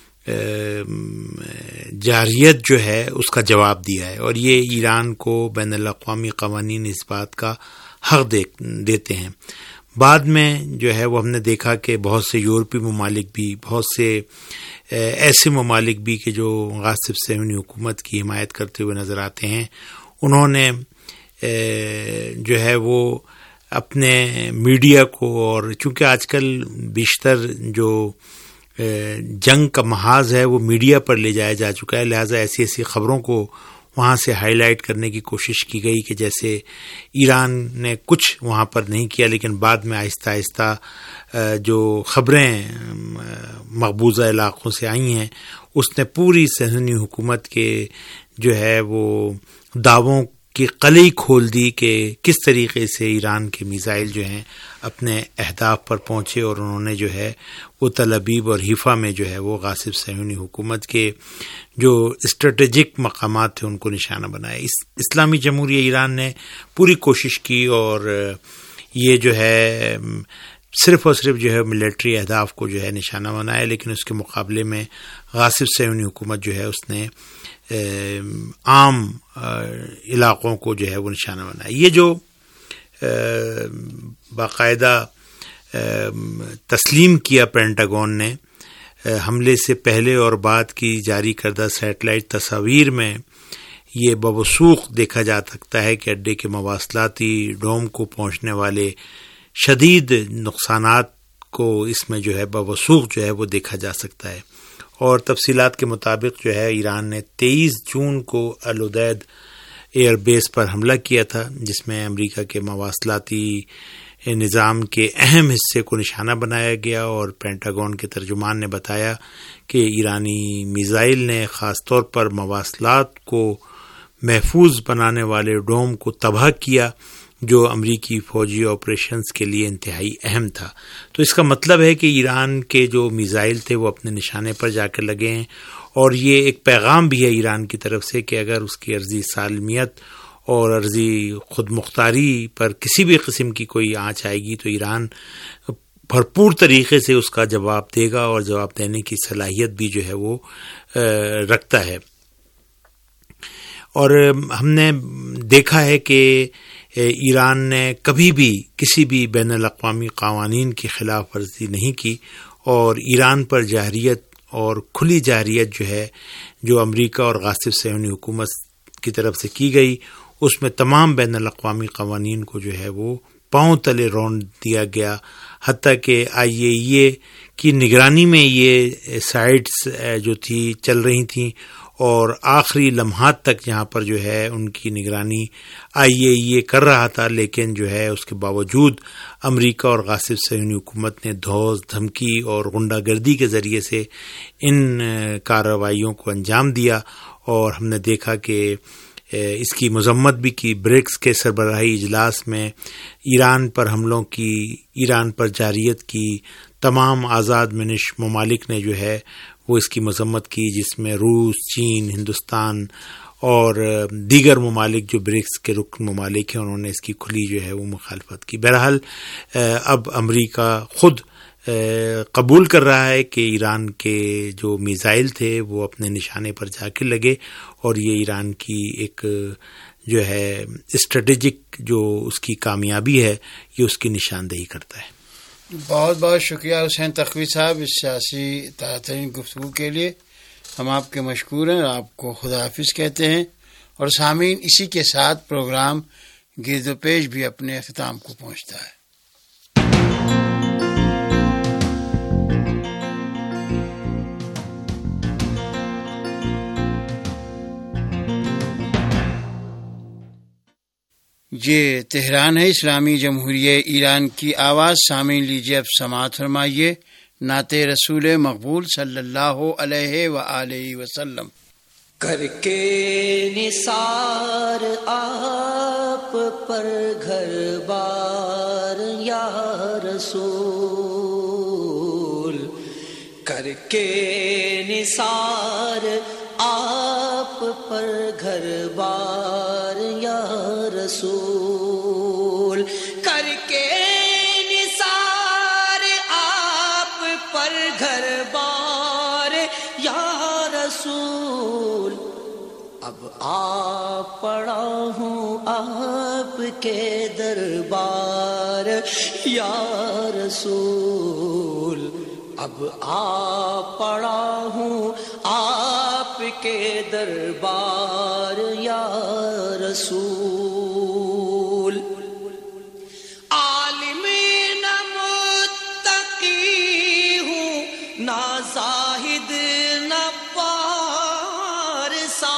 جارحیت جو ہے اس کا جواب دیا ہے، اور یہ ایران کو بین الاقوامی قوانین اس بات کا حق دیتے ہیں۔ بعد میں جو ہے وہ ہم نے دیکھا کہ بہت سے یورپی ممالک بھی، بہت سے ایسے ممالک بھی کہ جو غاصب صہیونی حکومت کی حمایت کرتے ہوئے نظر آتے ہیں، انہوں نے جو ہے وہ اپنے میڈیا کو، اور چونکہ آج کل بیشتر جو جنگ کا محاذ ہے وہ میڈیا پر لے جایا جا چکا ہے، لہٰذا ایسی ایسی خبروں کو وہاں سے ہائی لائٹ کرنے کی کوشش کی گئی کہ جیسے ایران نے کچھ وہاں پر نہیں کیا، لیکن بعد میں آہستہ آہستہ جو خبریں مقبوضہ علاقوں سے آئی ہیں اس نے پوری صہیونی حکومت کے جو ہے وہ دعووں کی قلعی کھول دی کہ کس طریقے سے ایران کے میزائل جو ہیں اپنے اہداف پر پہنچے، اور انہوں نے جو ہے وہ تل ابیب اور حیفا میں جو ہے وہ غاصب صہیونی حکومت کے جو اسٹریٹجک مقامات تھے ان کو نشانہ بنایا۔ اس اسلامی جمہوریہ ایران نے پوری کوشش کی، اور یہ جو ہے صرف اور صرف جو ہے ملٹری اہداف کو جو ہے نشانہ بنایا، لیکن اس کے مقابلے میں غاصب صہیونی حکومت جو ہے اس نے عام علاقوں کو جو ہے وہ نشانہ بنایا۔ یہ جو باقاعدہ تسلیم کیا پینٹاگون نے حملے سے پہلے اور بعد کی جاری کردہ سیٹلائٹ تصاویر میں، یہ بوثوق دیکھا جا سکتا ہے کہ اڈے کے مواصلاتی ڈوم کو پہنچنے والے شدید نقصانات کو اس میں جو ہے بوثوق جو ہے وہ دیکھا جا سکتا ہے۔ اور تفصیلات کے مطابق جو ہے ایران نے تیئیس جون کو العدید ایئر بیس پر حملہ کیا تھا، جس میں امریکہ کے مواصلاتی نظام کے اہم حصے کو نشانہ بنایا گیا، اور پینٹاگون کے ترجمان نے بتایا کہ ایرانی میزائل نے خاص طور پر مواصلات کو محفوظ بنانے والے ڈوم کو تباہ کیا، جو امریکی فوجی آپریشنز کے لیے انتہائی اہم تھا۔ تو اس کا مطلب ہے کہ ایران کے جو میزائل تھے وہ اپنے نشانے پر جا کر لگے ہیں، اور یہ ایک پیغام بھی ہے ایران کی طرف سے کہ اگر اس کی عرضی سالمیت اور عرضی خود مختاری پر کسی بھی قسم کی کوئی آنچ آئے گی تو ایران بھرپور طریقے سے اس کا جواب دے گا اور جواب دینے کی صلاحیت بھی جو ہے وہ رکھتا ہے. اور ہم نے دیکھا ہے کہ ایران نے کبھی بھی کسی بھی بین الاقوامی قوانین کی خلاف ورزی نہیں کی، اور ایران پر جارحیت اور کھلی جارحیت جو ہے جو امریکہ اور غاصب صہیونی حکومت کی طرف سے کی گئی، اس میں تمام بین الاقوامی قوانین کو جو ہے وہ پاؤں تلے رونڈ دیا گیا. حتیٰ کہ آئی اے ای اے کی نگرانی میں یہ سائٹس جو تھی چل رہی تھیں، اور آخری لمحات تک یہاں پر جو ہے ان کی نگرانی آئی اے ای اے کر رہا تھا، لیکن جو ہے اس کے باوجود امریکہ اور غاصب صہیونی حکومت نے دھوس دھمکی اور غنڈہ گردی کے ذریعے سے ان کارروائیوں کو انجام دیا. اور ہم نے دیکھا کہ اس کی مذمت بھی کی. برکس کے سربراہی اجلاس میں ایران پر حملوں کی، ایران پر جارحیت کی تمام آزاد منش ممالک نے جو ہے وہ اس کی مذمت کی، جس میں روس، چین، ہندوستان اور دیگر ممالک جو برکس کے رکن ممالک ہیں، انہوں نے اس کی کھلی جو ہے وہ مخالفت کی. بہرحال اب امریکہ خود قبول کر رہا ہے کہ ایران کے جو میزائل تھے وہ اپنے نشانے پر جا کے لگے، اور یہ ایران کی ایک جو ہے اسٹریٹجک جو اس کی کامیابی ہے یہ اس کی نشاندہی کرتا ہے. بہت بہت شکریہ حسین تقوی صاحب اس سیاسی تازہ ترین گفتگو کے لیے. ہم آپ کے مشکور ہیں اور آپ کو خدا حافظ کہتے ہیں. اور سامعین، اسی کے ساتھ پروگرام گرد و پیش بھی اپنے اختتام کو پہنچتا ہے. یہ تہران ہے، اسلامی جمہوریہ ایران کی آواز. سامعین لیجیے اب سماعت فرمائیے نعت رسول مقبول صلی اللہ علیہ وآلہ وسلم. کر کے نثار آپ پر گھر بار یا رسول، کر کے نثار آپ پر گھر بار یا رسول، کر کے نثار آپ پر گھر بار یا رسول. اب آ پڑا ہوں آپ کے دربار یا رسول، اب آ پڑا ہوں آپ کے دربار یا رسول. عالم نہ متقی ہوں، نہ زاہد نہ پارسا،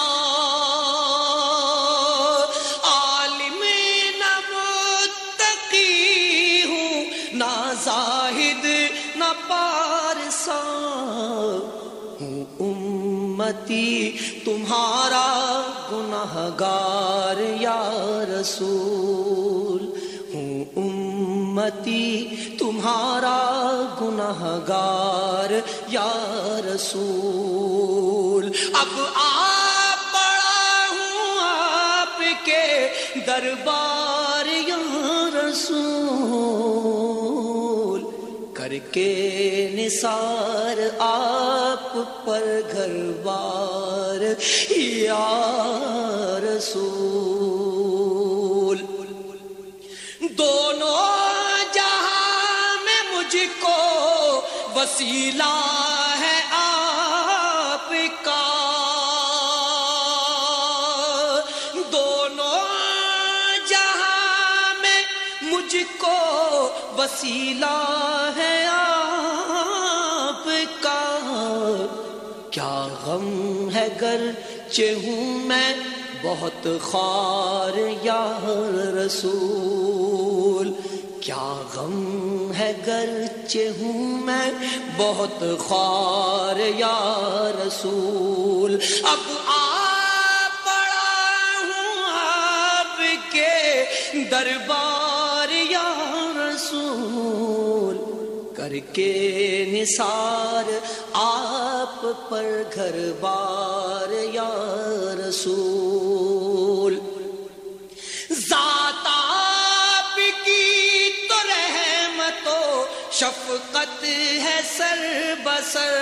عالم نہ متقی ہوں، نہ زاہد نہ پارسا، ہوں امتی تمہارا گنہگار یا رسول، ہوں امتی تمہارا گنہگار یا رسول. اب آ پڑا ہوں آپ کے دربار یا رسول، کر کے نثار آپ پر گھر بار یا رسول. دونوں جہاں میں مجھ کو وسیلہ ہے آپ کا، دونوں جہاں میں مجھ کو وسیلہ ہے آپ کا. کیا غم ہے گرچہ ہوں میں بہت خوار یا رسول، کیا غم ہے گرچہ ہوں میں بہت خوار یا رسول. اب آ پڑا ہوں آپ کے دربار یا رسول، کر کے نثار آپ پر گھر بار یا رسول. ذات آپ کی تو رحمت و شفقت ہے سر بسر،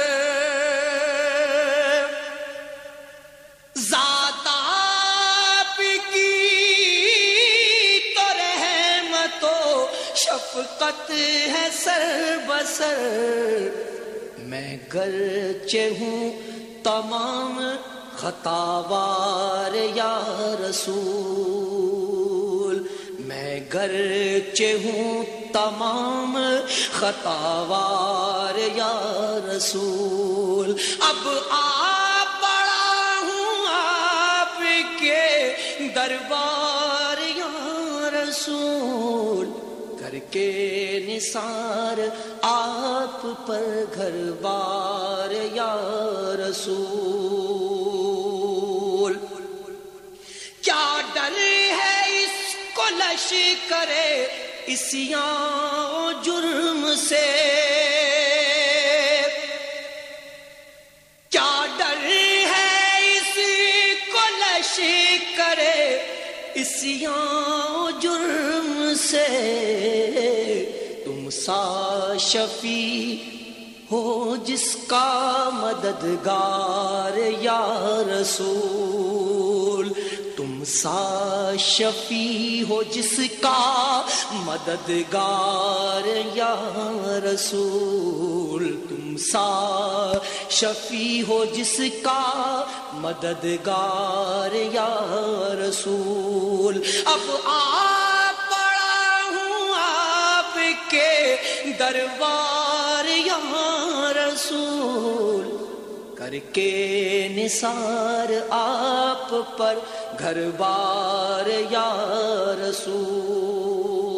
ذات آپ کی تو رحمت و شفقت ہے سر بسر، میں گرچہ ہوں تمام خطاوار یا رسول، میں گرچہ ہوں تمام خطاوار یا رسول، اب آپ بڑا ہوں آپ کے دربار یا رسول، کر کے نثار آپ پر گھر بار یا رسول، کیا ڈر ہے اس کو لشکرے عصیاں جرم سے، کیا ڈر ہے اس کو لشکرے عصیاں جرم سے، تم سا شفیع ہو جس کا مددگار یا رسول، تم سا شفیع ہو جس کا مددگار یا رسول، تم سا شفیع ہو جس کا مددگار یا رسول، اب آپ بڑا ہوں آپ کے دربار یا رسول، کر کے نثار آپ پر گھر بار یا رسول،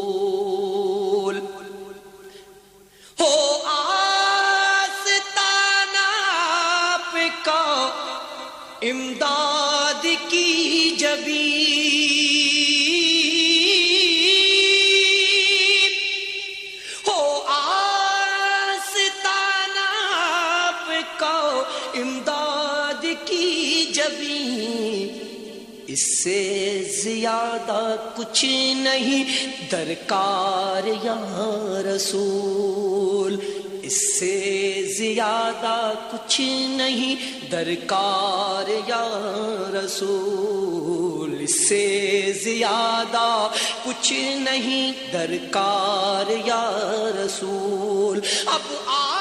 ہو آستانہ آپ کا امداد کی جبیں، امداد کی جبیں، اس سے زیادہ کچھ نہیں درکار یا رسول، اس سے زیادہ کچھ نہیں درکار یا رسول، اس سے زیادہ کچھ نہیں درکار یا رسول، اب آپ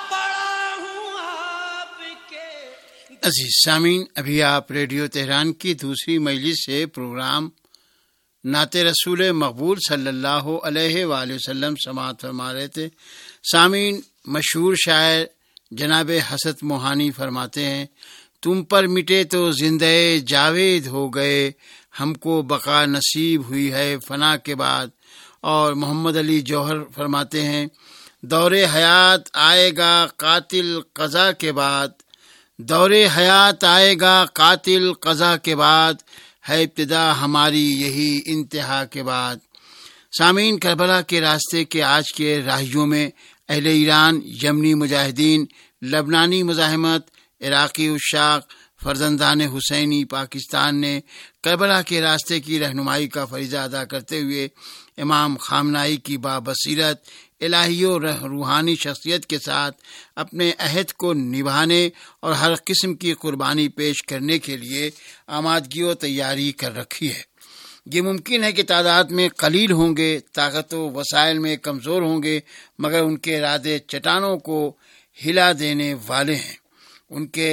عزیز سامعین، ابھی آپ ریڈیو تہران کی دوسری مجلس سے پروگرام نعت رسول مقبول صلی اللہ علیہ وآلہ وسلم سماعت فرما رہے تھے۔ سامعین، مشہور شاعر جناب حسرت موہانی فرماتے ہیں، تم پر مٹے تو زندہ جاوید ہو گئے، ہم کو بقا نصیب ہوئی ہے فنا کے بعد۔ اور محمد علی جوہر فرماتے ہیں، دور حیات آئے گا قاتل قضا کے بعد، دور حیات آئے گا قاتل قضا کے بعد، ہے ابتدا ہماری یہی انتہا کے بعد۔ سامعین، کربلا کے راستے کے آج کے راہیوں میں اہل ایران، یمنی مجاہدین، لبنانی مزاحمت، عراقی عشاق، فرزندان حسینی پاکستان نے کربلا کے راستے کی رہنمائی کا فریضہ ادا کرتے ہوئے امام خامنائی کی بابصیرت، الہی و روحانی شخصیت کے ساتھ اپنے عہد کو نبھانے اور ہر قسم کی قربانی پیش کرنے کے لیے آمادگی و تیاری کر رکھی ہے۔ یہ ممکن ہے کہ تعداد میں قلیل ہوں گے، طاقت و وسائل میں کمزور ہوں گے، مگر ان کے ارادے چٹانوں کو ہلا دینے والے ہیں، ان کے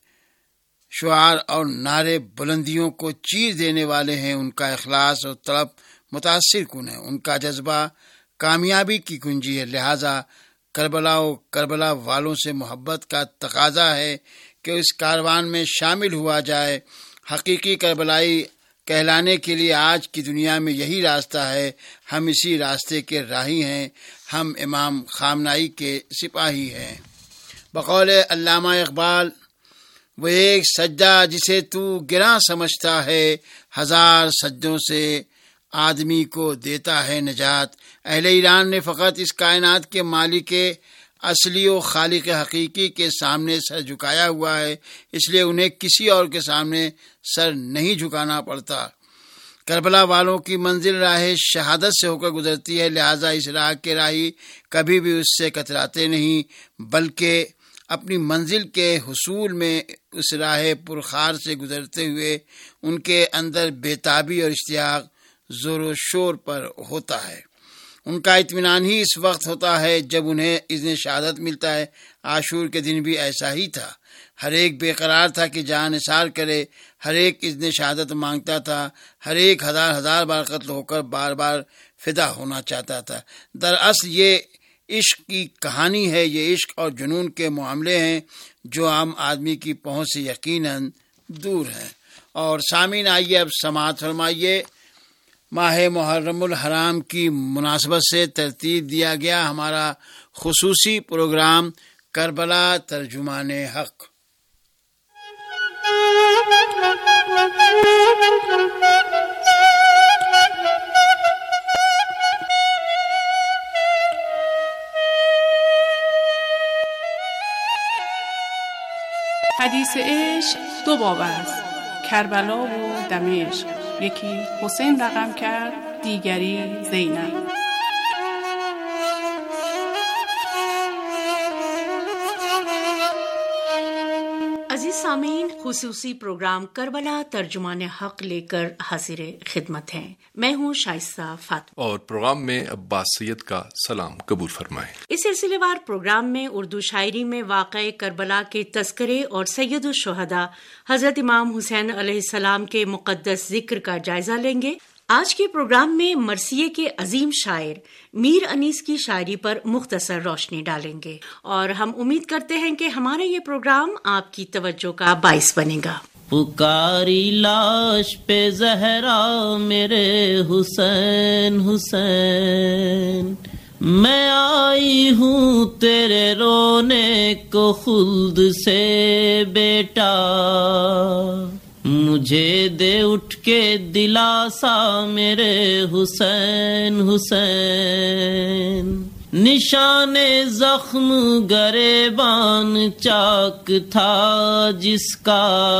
شعار اور نعرے بلندیوں کو چیر دینے والے ہیں، ان کا اخلاص اور طلب متاثر کن ہے، ان کا جذبہ کامیابی کی کنجی ہے۔ لہذا کربلا و کربلا والوں سے محبت کا تقاضا ہے کہ اس کاروان میں شامل ہوا جائے۔ حقیقی کربلائی کہلانے کے لیے آج کی دنیا میں یہی راستہ ہے، ہم اسی راستے کے راہی ہیں، ہم امام خامنائی کے سپاہی ہیں۔ بقول علامہ اقبال، وہ ایک سجدہ جسے تو گراں سمجھتا ہے، ہزار سجدوں سے آدمی کو دیتا ہے نجات۔ اہل ایران نے فقط اس کائنات کے مالک اصلی و خالق حقیقی کے سامنے سر جھکایا ہوا ہے، اس لیے انہیں کسی اور کے سامنے سر نہیں جھکانا پڑتا۔ کربلا والوں کی منزل راہ شہادت سے ہو کر گزرتی ہے، لہٰذا اس راہ کے راہی کبھی بھی اس سے کتراتے نہیں، بلکہ اپنی منزل کے حصول میں اس راہ پرخار سے گزرتے ہوئے ان کے اندر بےتابی اور اشتیاق زور و شور پر ہوتا ہے۔ ان کا اطمینان ہی اس وقت ہوتا ہے جب انہیں اذن شہادت ملتا ہے۔ عاشور کے دن بھی ایسا ہی تھا، ہر ایک بے قرار تھا کہ جان نثار کرے، ہر ایک اذن شہادت مانگتا تھا، ہر ایک ہزار ہزار بار قتل ہو کر بار بار فدا ہونا چاہتا تھا۔ دراصل یہ عشق کی کہانی ہے، یہ عشق اور جنون کے معاملے ہیں جو عام آدمی کی پہنچ سے یقیناً دور ہیں۔ اور سامعین، آئیے اب سماعت فرمائیے ماہ محرم الحرام کی مناسبت سے ترتیب دیا گیا ہمارا خصوصی پروگرام کربلا ترجمان حق۔ حدیث عشق دو باب است، کربلا و دمشق. یکی حسین رقم کرد، دیگری زینب. عزیز سامعین، خصوصی پروگرام کربلا ترجمان حق لے کر حاضر خدمت ہیں۔ میں ہوں شائستہ فاطمہ، اور پروگرام میں عباس سید کا سلام قبول فرمائیں۔ اس سلسلے وار پروگرام میں اردو شاعری میں واقع کربلا کے تذکرے اور سید الشہداء حضرت امام حسین علیہ السلام کے مقدس ذکر کا جائزہ لیں گے۔ آج کے پروگرام میں مرثیے کے عظیم شاعر میر انیس کی شاعری پر مختصر روشنی ڈالیں گے، اور ہم امید کرتے ہیں کہ ہمارا یہ پروگرام آپ کی توجہ کا باعث بنے گا۔ پکاری لاش پہ زہرا میرے حسین حسین، میں آئی ہوں تیرے رونے کو خلد سے بیٹا، مجھے دے اٹھ کے دلاسا میرے حسین حسین، نشان زخم گریبان چاک تھا جس کا،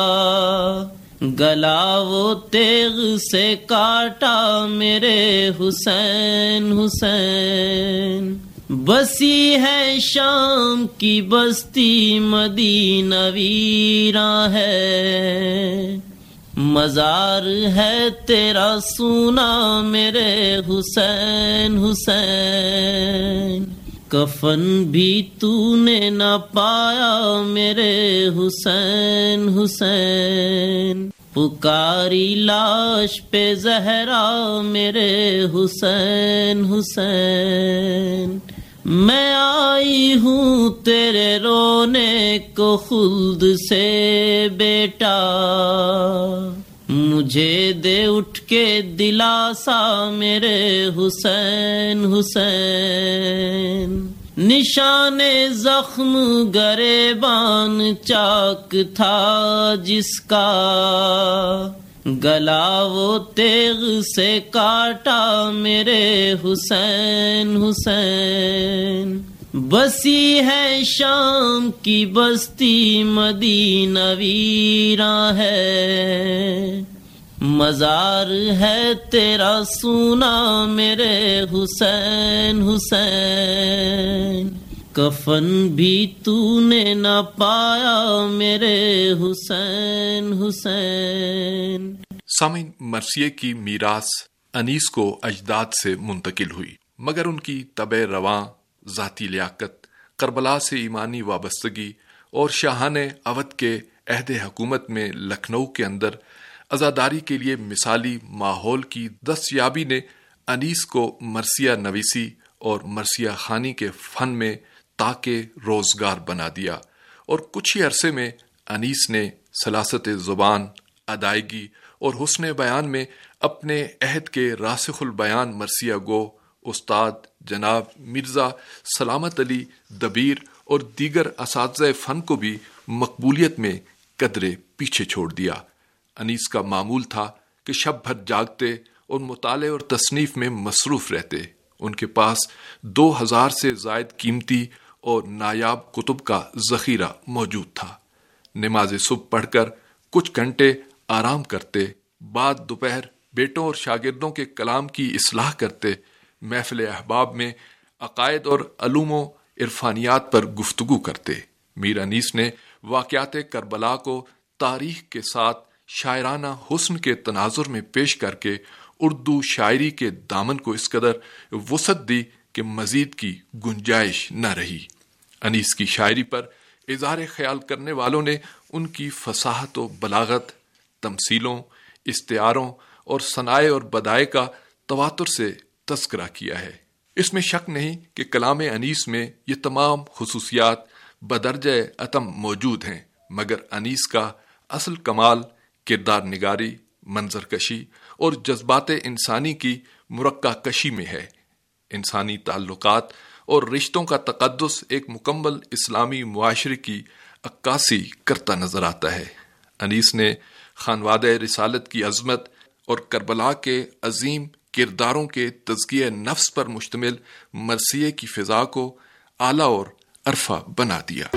گلا وہ تیغ سے کاٹا میرے حسین حسین، بسی ہے شام کی بستی مدینہ ویراں ہے، مزار ہے تیرا سونا میرے حسین حسین، کفن بھی تو نے نہ پایا میرے حسین حسین، پکاری لاش پہ زہرا میرے حسین حسین، میں آئی ہوں تیرے رونے کو خلد سے بیٹا، مجھے دے اٹھ کے دلاسا میرے حسین حسین، نشان زخم گریبان چاک تھا جس کا، گلا وہ تیغ سے کاٹا میرے حسین حسین، بسی ہے شام کی بستی مدینہ ویراں ہے، مزار ہے تیرا سونا میرے حسین حسین، کفن بھی تو نے نہ پایا میرے حسین حسین۔ سامعین، مرثیے کی میراث انیس کو اجداد سے منتقل ہوئی، مگر ان کی طبع رواں، ذاتی لیاقت، کربلا سے ایمانی وابستگی اور شاہان اودھ کے عہد حکومت میں لکھنؤ کے اندر عزاداری کے لیے مثالی ماحول کی دستیابی نے انیس کو مرثیہ نویسی اور مرثیہ خوانی کے فن میں تاکہ روزگار بنا دیا، اور کچھ ہی عرصے میں انیس نے سلاست زبان، ادائیگی اور حسن بیان میں اپنے عہد کے راسخ البیان مرثیہ گو استاد جناب مرزا سلامت علی دبیر اور دیگر اساتذہ فن کو بھی مقبولیت میں قدرے پیچھے چھوڑ دیا۔ انیس کا معمول تھا کہ شب بھر جاگتے اور مطالعے اور تصنیف میں مصروف رہتے۔ ان کے پاس دو ہزار سے زائد قیمتی اور نایاب کتب کا ذخیرہ موجود تھا۔ نماز صبح پڑھ کر کچھ گھنٹے آرام کرتے، بعد دوپہر بیٹوں اور شاگردوں کے کلام کی اصلاح کرتے محفل احباب میں عقائد اور علوم و عرفانیات پر گفتگو کرتے۔ میر انیس نے واقعات کربلا کو تاریخ کے ساتھ شاعرانہ حسن کے تناظر میں پیش کر کے اردو شاعری کے دامن کو اس قدر وسعت دی کہ مزید کی گنجائش نہ رہی۔ انیس کی شاعری پر اظہار خیال کرنے والوں نے ان کی فصاحت و بلاغت، تمثیلوں، استعاروں اور ثنائے اور بدائے کا تواتر سے تذکرہ کیا ہے۔ اس میں شک نہیں کہ کلام انیس میں یہ تمام خصوصیات بدرجہ اتم موجود ہیں، مگر انیس کا اصل کمال کردار نگاری، منظر کشی اور جذبات انسانی کی مرقع کشی میں ہے۔ انسانی تعلقات اور رشتوں کا تقدس ایک مکمل اسلامی معاشرے کی عکاسی کرتا نظر آتا ہے۔ انیس نے خانوادہ رسالت کی عظمت اور کربلا کے عظیم کرداروں کے تزکیہ نفس پر مشتمل مرثیے کی فضا کو اعلیٰ اور عرفہ بنا دیا۔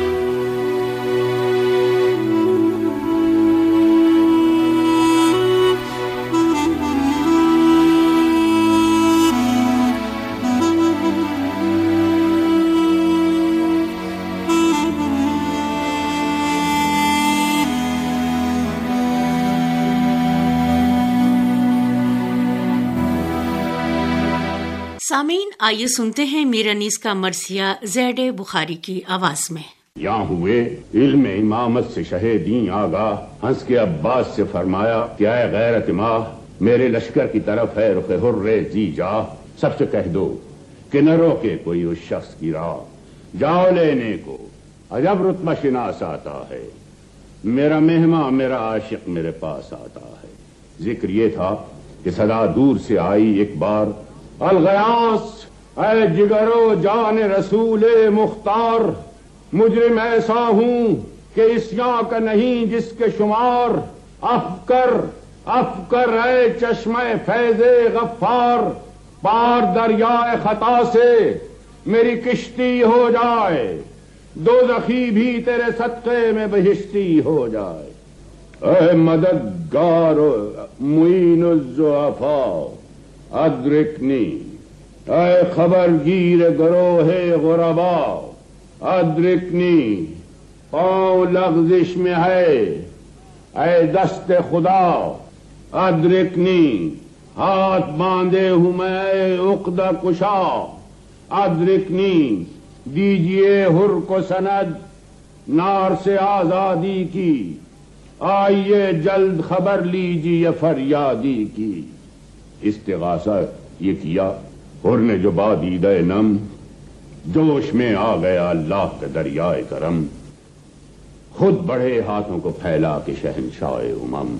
سامعین، آئیے سنتے ہیں میر انیس کا مرثیہ زید بخاری کی آواز میں۔ یہاں ہوئے علم امامت سے شہ دین آگاہ، ہنس کے عباس سے فرمایا کیا ہے غیرت ماہ، میرے لشکر کی طرف ہے رخ حرے جی جا، سب سے کہہ دو کہ نہ روکے کوئی اس شخص کی راہ، جاؤ لینے کو عجب رتبہ شناس آتا ہے، میرا مہمان میرا عاشق میرے پاس آتا ہے۔ ذکر یہ تھا کہ صدا دور سے آئی ایک بار، الغیاس اے جگرو جان رسول مختار، مجرم ایسا ہوں کہ اسیاں کا نہیں جس کے شمار، افکر افکر اے چشمہ فیض غفار، پار دریائے خطا سے میری کشتی ہو جائے، دوزخی بھی تیرے صدقے میں بہشتی ہو جائے۔ اے مددگار معین الضعفاء ادرکنی، اے خبرگیر گروہ غربا ادرکنی، پاؤں لغزش میں ہے اے دست خدا ادرکنی، ہاتھ باندھے ہوں میں اے عقدہ کشا ادرکنی، دیجئے حر کو سند نار سے آزادی کی، آئیے جلد خبر لیجئے فریادی کی۔ استغاثہ یہ کیا، حر نے جو بادیدہ نم، جوش میں آ گیا اللہ کا دریائے کرم، خود بڑھے ہاتھوں کو پھیلا کے شہنشاہ امم،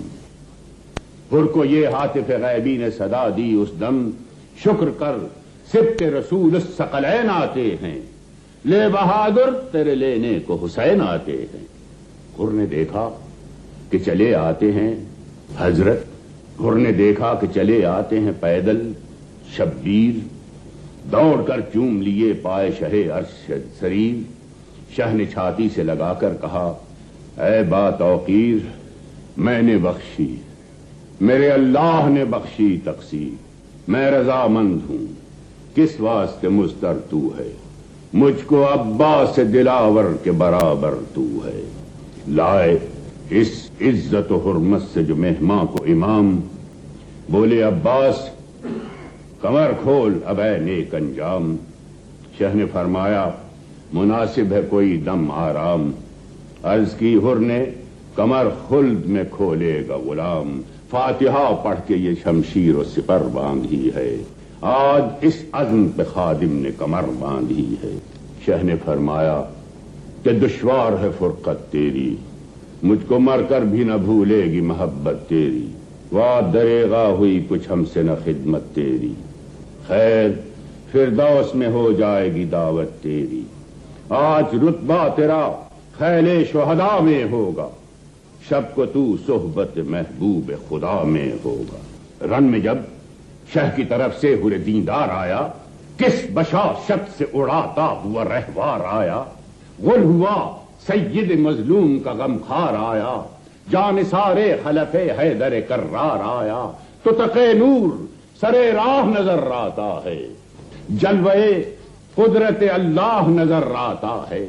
حر کو یہ حاطف غیبی نے صدا دی اس دم، شکر کر سبت رسول الثقلین آتے ہیں، لے بہادر تیرے لینے کو حسین آتے ہیں۔ حر نے دیکھا کہ چلے آتے ہیں حضرت، حر نے دیکھا کہ چلے آتے ہیں پیدل شبیر، دوڑ کر چوم لیے پائے شہ عرش سریر، شہ نے چھاتی سے لگا کر کہا اے با توقیر میں نے بخشی، میرے اللہ نے بخشی تقصیر، میں رضامند ہوں، کس واسطے مضطر تو ہے، مجھ کو عباس سے دلاور کے برابر تو ہے۔ لائے اس عزت و حرمت سے جو مہمان کو امام، بولے عباس کمر کھول اب اے نیک انجام، شہ نے فرمایا مناسب ہے کوئی دم آرام، عرض کی حر نے کمر خلد میں کھولے گا غلام، فاتحہ پڑھ کے یہ شمشیر و سپر باندھی ہے، آج اس عزم پہ خادم نے کمر باندھی ہے۔ شہ نے فرمایا کہ دشوار ہے فرقت تیری، مجھ کو مر کر بھی نہ بھولے گی محبت تیری، واہ دریغا ہوئی کچھ ہم سے نہ خدمت تیری، خیر فردوس میں ہو جائے گی دعوت تیری، آج رتبہ تیرا خیل شہداء میں ہوگا، شب کو تو صحبت محبوب خدا میں ہوگا۔ رن میں جب شہ کی طرف سے حر دیندار آیا، کس بشاشت سے اڑاتا ہوا رہوار آیا، غل ہوا سید مظلوم کا غمخار آیا، جان سارے خلف حیدر کرار آیا، تو تقے نور سرے راہ نظر آتا ہے، جلوے قدرت اللہ نظر آتا ہے۔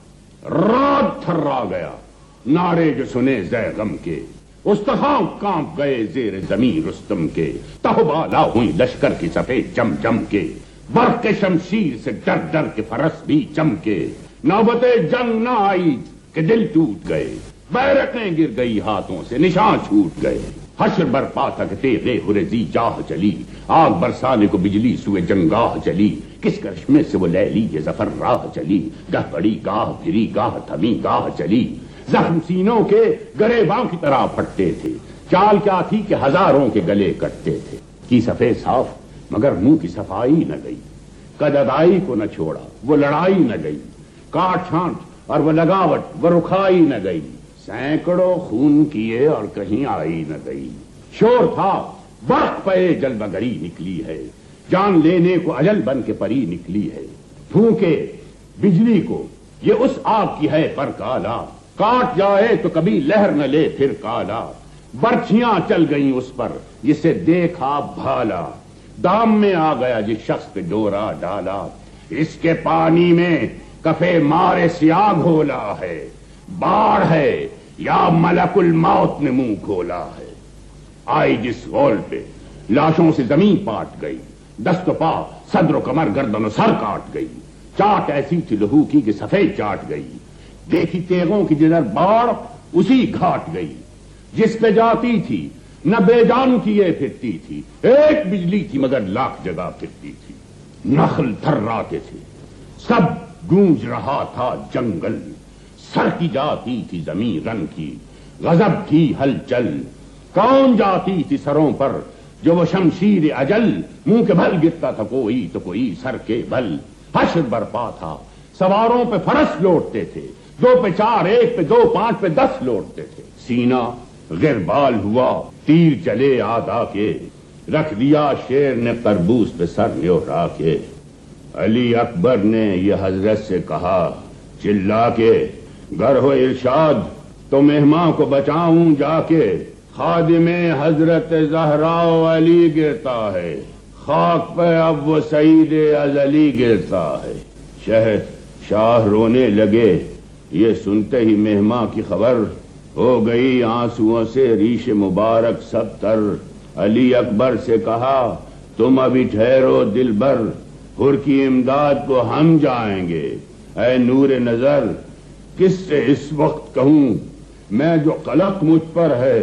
رات تھرا گیا نعرے جو سنے زے غم کے، استخوان کانپ گئے زیر زمین رستم کے، تہبالا ہوئی لشکر کی صفے جم جم کے، برق کے شمشیر سے ڈر ڈر کے فرس بھی چمکے، نوبت جنگ نہ آئی کہ دل ٹوٹ گئے، بیرقیں گر گئی ہاتھوں سے نشان چھوٹ گئے، حشر برپا تک تیغے ہرزی جاہ چلی، آگ برسانے کو بجلی سوئے جنگاہ چلی، کس کرشمے سے وہ لیلی یہ ظفر راہ چلی، گاہ بڑی گاہ پھری گاہ تھمی گاہ چلی، زخم سینوں کے گریباں کی طرح پھٹتے تھے، چال کیا تھی کہ ہزاروں کے گلے کٹتے تھے، کی صفے صاف مگر منہ کی صفائی نہ گئی، قددائی کو نہ چھوڑا وہ لڑائی نہ گئی، کاٹ چھانٹ اور وہ لگاوٹ وہ رکھائی نہ گئی، سینکڑوں خون کیے اور کہیں آئی نہ گئی، شور تھا برق پہ جلوہ گری نکلی ہے، جان لینے کو اجل بن کے پری نکلی ہے، پھونکے بجلی کو یہ اس آگ کی ہے پر کالا، کاٹ جائے تو کبھی لہر نہ لے پھر کالا، برچھیاں چل گئیں اس پر جسے دیکھا بھالا، دام میں آ گیا جس شخص پہ ڈورا ڈالا، اس کے پانی میں کفے مارے سیاہ گھولا ہے، باڑ ہے یا ملک الموت نے منہ کھولا ہے، آئی جس غول پہ لاشوں سے زمین پاٹ گئی، دست و پا صدر و کمر گردن و سر کاٹ گئی، چاٹ ایسی تھی لہو کی کہ سفید چاٹ گئی، دیکھی تیغوں کی جدھر باڑ اسی گھاٹ گئی، جس پہ جاتی تھی نہ بے جان کیے پھرتی تھی، ایک بجلی تھی مگر لاکھ جگہ پھرتی تھی، نخل تھراتے تھے سب گونج رہا تھا جنگل، سر کی جاتی تھی زمین رن کی، غضب تھی ہلچل، کون جاتی تھی سروں پر جو وہ شمشیر اجل، منہ کے بھل گرتا تھا کوئی تو کوئی سر کے بل، حشر برپا تھا سواروں پہ فرس لوٹتے تھے، دو پہ چار ایک پہ دو پانچ پہ دس لوٹتے تھے، سینہ غربال ہوا تیر چلے آدھا کے، رکھ دیا شیر نے قربوس پہ سر لوٹا کے، علی اکبر نے یہ حضرت سے کہا چلا کے، گر ہو ارشاد تو مہمان کو بچاؤں جا کے، خادم حضرت زہرا علی گرتا ہے، خاک پہ اب وہ سعید ازلی گرتا ہے، شہر شاہ رونے لگے یہ سنتے ہی مہمان کی خبر، ہو گئی آنسوؤں سے ریش مبارک سب تر، علی اکبر سے کہا تم ابھی ٹھہرو دل بر، حر کی امداد کو ہم جائیں گے، اے نور نظر کس سے اس وقت کہوں میں جو قلق مجھ پر ہے،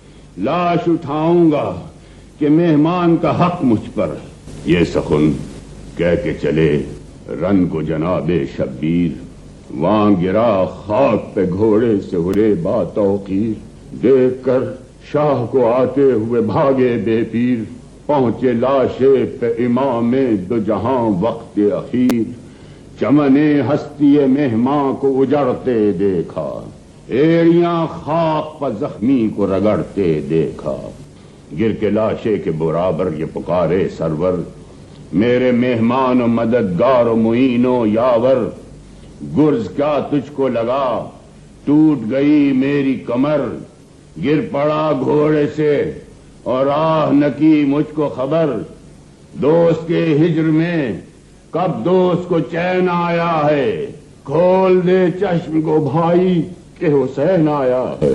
لاش اٹھاؤں گا کہ مہمان کا حق مجھ پر، یہ سخن کہہ کے چلے رن کو جناب شبیر، وہاں گرا خاک پہ گھوڑے سے اڑے با توقیر، دیکھ کر شاہ کو آتے ہوئے بھاگے بے پیر، پہنچے لاشے پہ امام دو جہاں وقت اخیر، چمن ہستی مہمان کو اجڑتے دیکھا، ایڑیاں خاک پر زخمی کو رگڑتے دیکھا، گر کے لاشے کے برابر یہ پکارے سرور، میرے مہمان و مددگار و معین و یاور، گرز کیا تجھ کو لگا ٹوٹ گئی میری کمر، گر پڑا گھوڑے سے اور آہ نکی مجھ کو خبر، دوست کے ہجر میں کب دوست کو چین آیا ہے، کھول دے چشم کو بھائی کہ حسین آیا ہے۔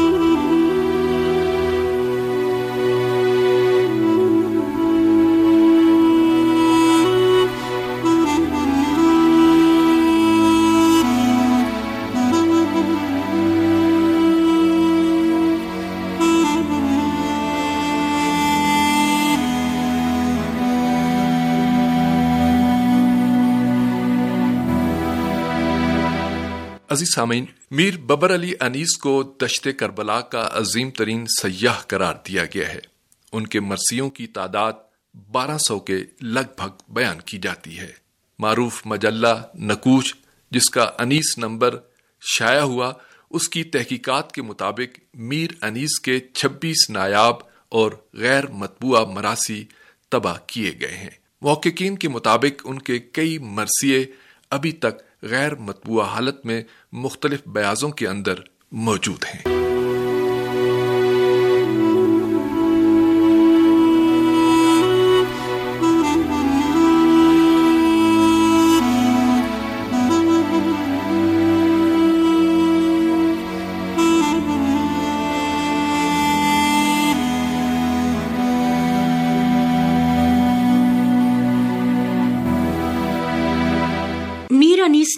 عزیز سامعین، میر ببر علی انیس کو دشت کربلا کا عظیم ترین سیاح قرار دیا گیا ہے۔ ان کے مرثیوں کی تعداد بارہ سو کے لگ بھگ بیان کی جاتی ہے۔ معروف مجلہ نکوش جس کا انیس نمبر شائع ہوا، اس کی تحقیقات کے مطابق میر انیس کے چھبیس نایاب اور غیر مطبوعہ مراثی طبع کیے گئے ہیں۔ محققین کے مطابق ان کے کئی مرثیے ابھی تک غیر مطبوعہ حالت میں مختلف بیاضوں کے اندر موجود ہیں۔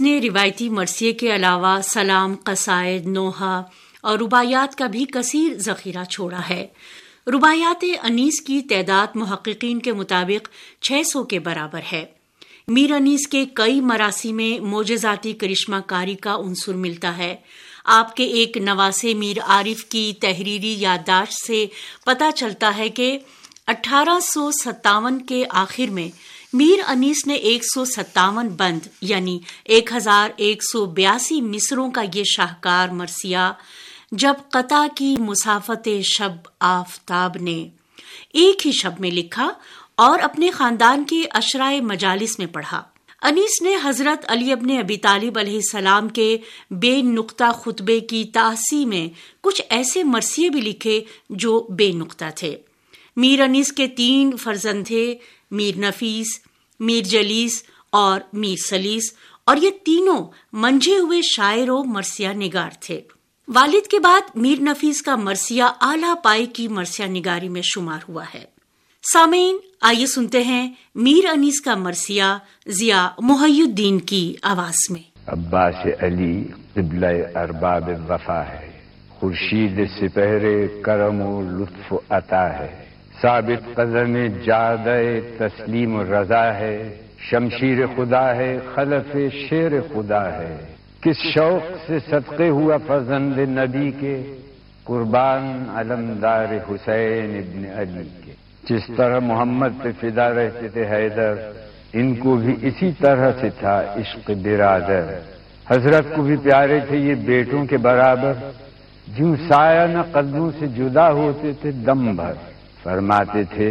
نے روایتی مرثیے کے علاوہ سلام، قصائد، نوحہ اور رباعیات کا بھی کثیر ذخیرہ چھوڑا ہے۔ رباعیات انیس کی تعداد محققین کے مطابق چھ سو کے برابر ہے۔ میر انیس کے کئی مراثی میں معجزاتی کرشمہ کاری کا عنصر ملتا ہے۔ آپ کے ایک نواسے میر عارف کی تحریری یادداشت سے پتہ چلتا ہے کہ اٹھارہ سو ستاون کے آخر میں میر انیس نے ایک سو ستاون بند یعنی ایک ہزار ایک سو بیاسی مصروں کا یہ شاہکار مرثیہ جب قطع کی مسافت شب آفتاب نے ایک ہی شب میں لکھا اور اپنے خاندان کے عشرائے مجالس میں پڑھا۔ انیس نے حضرت علی ابن ابی طالب علیہ السلام کے بے نقطہ خطبے کی تاسی میں کچھ ایسے مرثیے بھی لکھے جو بے نقطہ تھے۔ میر انیس کے تین فرزند تھے، میر نفیس، میر جلیس اور میر سلیس، اور یہ تینوں منجھے ہوئے شاعر و مرثیہ نگار تھے۔ والد کے بعد میر نفیس کا مرثیہ اعلیٰ پائی کی مرثیہ نگاری میں شمار ہوا ہے۔ سامعین، آئیے سنتے ہیں میر انیس کا مرثیہ ضیاء محی الدین کی آواز میں۔ عباس علی قبلہ ارباب وفا ہے، خورشید سپہرے کرم و لطف و عطا ہے، ثابت قدم جادہ تسلیم و رضا ہے، شمشیر خدا ہے خلف شیر خدا ہے، کس شوق سے صدقے ہوا فرزند نبی کے، قربان علمدار حسین ابن علی کے۔ جس طرح محمد پہ فدا رہتے تھے حیدر، ان کو بھی اسی طرح سے تھا عشق برادر، حضرت کو بھی پیارے تھے یہ بیٹوں کے برابر، جوں سایہ نہ قدموں سے جدا ہوتے تھے دم بھر، فرماتے تھے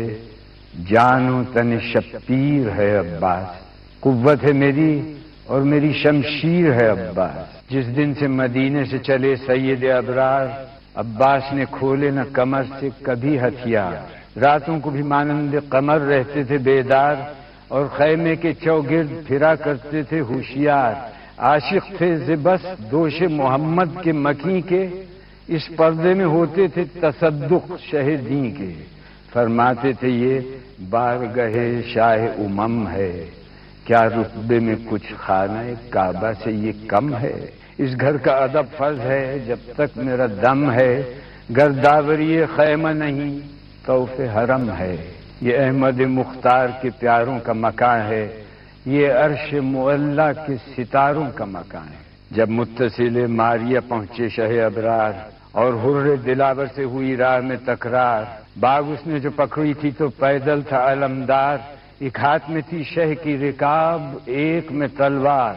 جانو تن شبیر ہے عباس، قوت ہے میری اور میری شمشیر ہے عباس۔ جس دن سے مدینے سے چلے سید ابرار، عباس نے کھولے نہ کمر سے کبھی ہتھیار، راتوں کو بھی مانند قمر رہتے تھے بیدار، اور خیمے کے چوگرد پھرا کرتے تھے ہوشیار، عاشق تھے زبس دوش محمد کے مکیں کے، اس پردے میں ہوتے تھے تصدق شہدیں کے، فرماتے تھے یہ بارگاہ شاہ امم ہے، کیا رتبے میں کچھ خانہ کعبہ سے یہ کم ہے، اس گھر کا ادب فرض ہے جب تک میرا دم ہے، گرداوری خیمہ نہیں طوف حرم ہے، یہ احمد مختار کے پیاروں کا مکان ہے، یہ عرش معلیٰ کے ستاروں کا مکان ہے۔ جب متصل ماریہ پہنچے شہ ابرار، اور حر دلاور سے ہوئی راہ میں تکرار، باغ اس نے جو پکڑی تھی تو پیدل تھا علمدار، ایک ہاتھ میں تھی شہ کی رکاب ایک میں تلوار،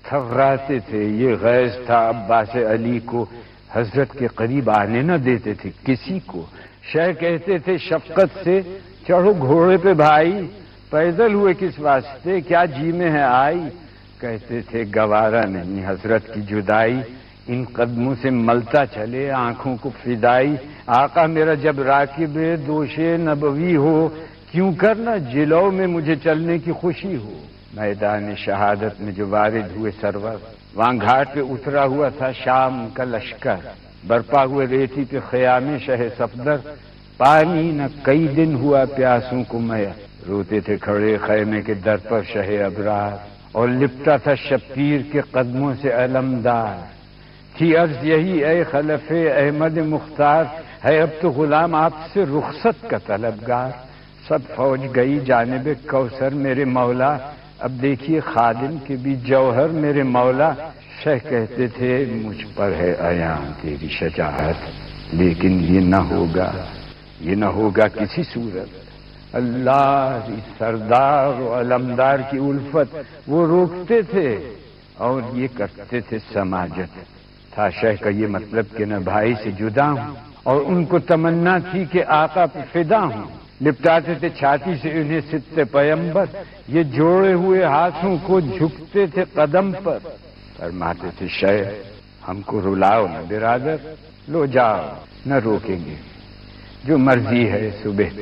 تھراتے تھے یہ غیظ تھا عباس علی کو، حضرت کے قریب آنے نہ دیتے تھے کسی کو، شہ کہتے تھے شفقت سے چڑھو گھوڑے پہ بھائی، پیدل ہوئے کس واسطے کیا جی میں ہے آئی، کہتے تھے گوارا نہیں حضرت کی جدائی، ان قدموں سے ملتا چلے آنکھوں کو فدائی، آقا میرا جب راکب دوش نبوی ہو، کیوں کرنا جلو میں مجھے چلنے کی خوشی ہو۔ میدان شہادت میں جو وارد ہوئے سرور، وہاں گھاٹ پہ اترا ہوا تھا شام کا لشکر، برپا ہوئے ریتی پہ خیام شہ صفدر، پانی نہ کئی دن ہوا پیاسوں کو میسر، روتے تھے کھڑے خیمے کے در پر شہ ابرار، اور لپٹا تھا شبیر کے قدموں سے علمدار، تھی عرض یہی اے خلف احمد مختار، ہے اب تو غلام آپ سے رخصت کا طلبگار، سب فوج گئی جانب کوثر میرے مولا، اب دیکھیے خادم کے بھی جوہر میرے مولا، شہ کہتے تھے مجھ پر ہے عیاں تیری شجاعت، لیکن یہ نہ ہوگا یہ نہ ہوگا کسی صورت، اللہ سردار و علمدار کی الفت وہ روکتے تھے اور یہ کرتے تھے سماجت، تھا شہ کا یہ مطلب کہ نہ بھائی سے جدا ہوں، اور ان کو تمنا تھی کہ آقا پہ فدا ہوں، لپٹاتے تھے چھاتی سے انہیں ست پیمبر، یہ جوڑے ہوئے ہاتھوں کو جھکتے تھے قدم پر، فرماتے تھے شہ ہم کو رلاؤ نہ برادر، لو جاؤ نہ روکیں گے، جو مرضی ہے صبح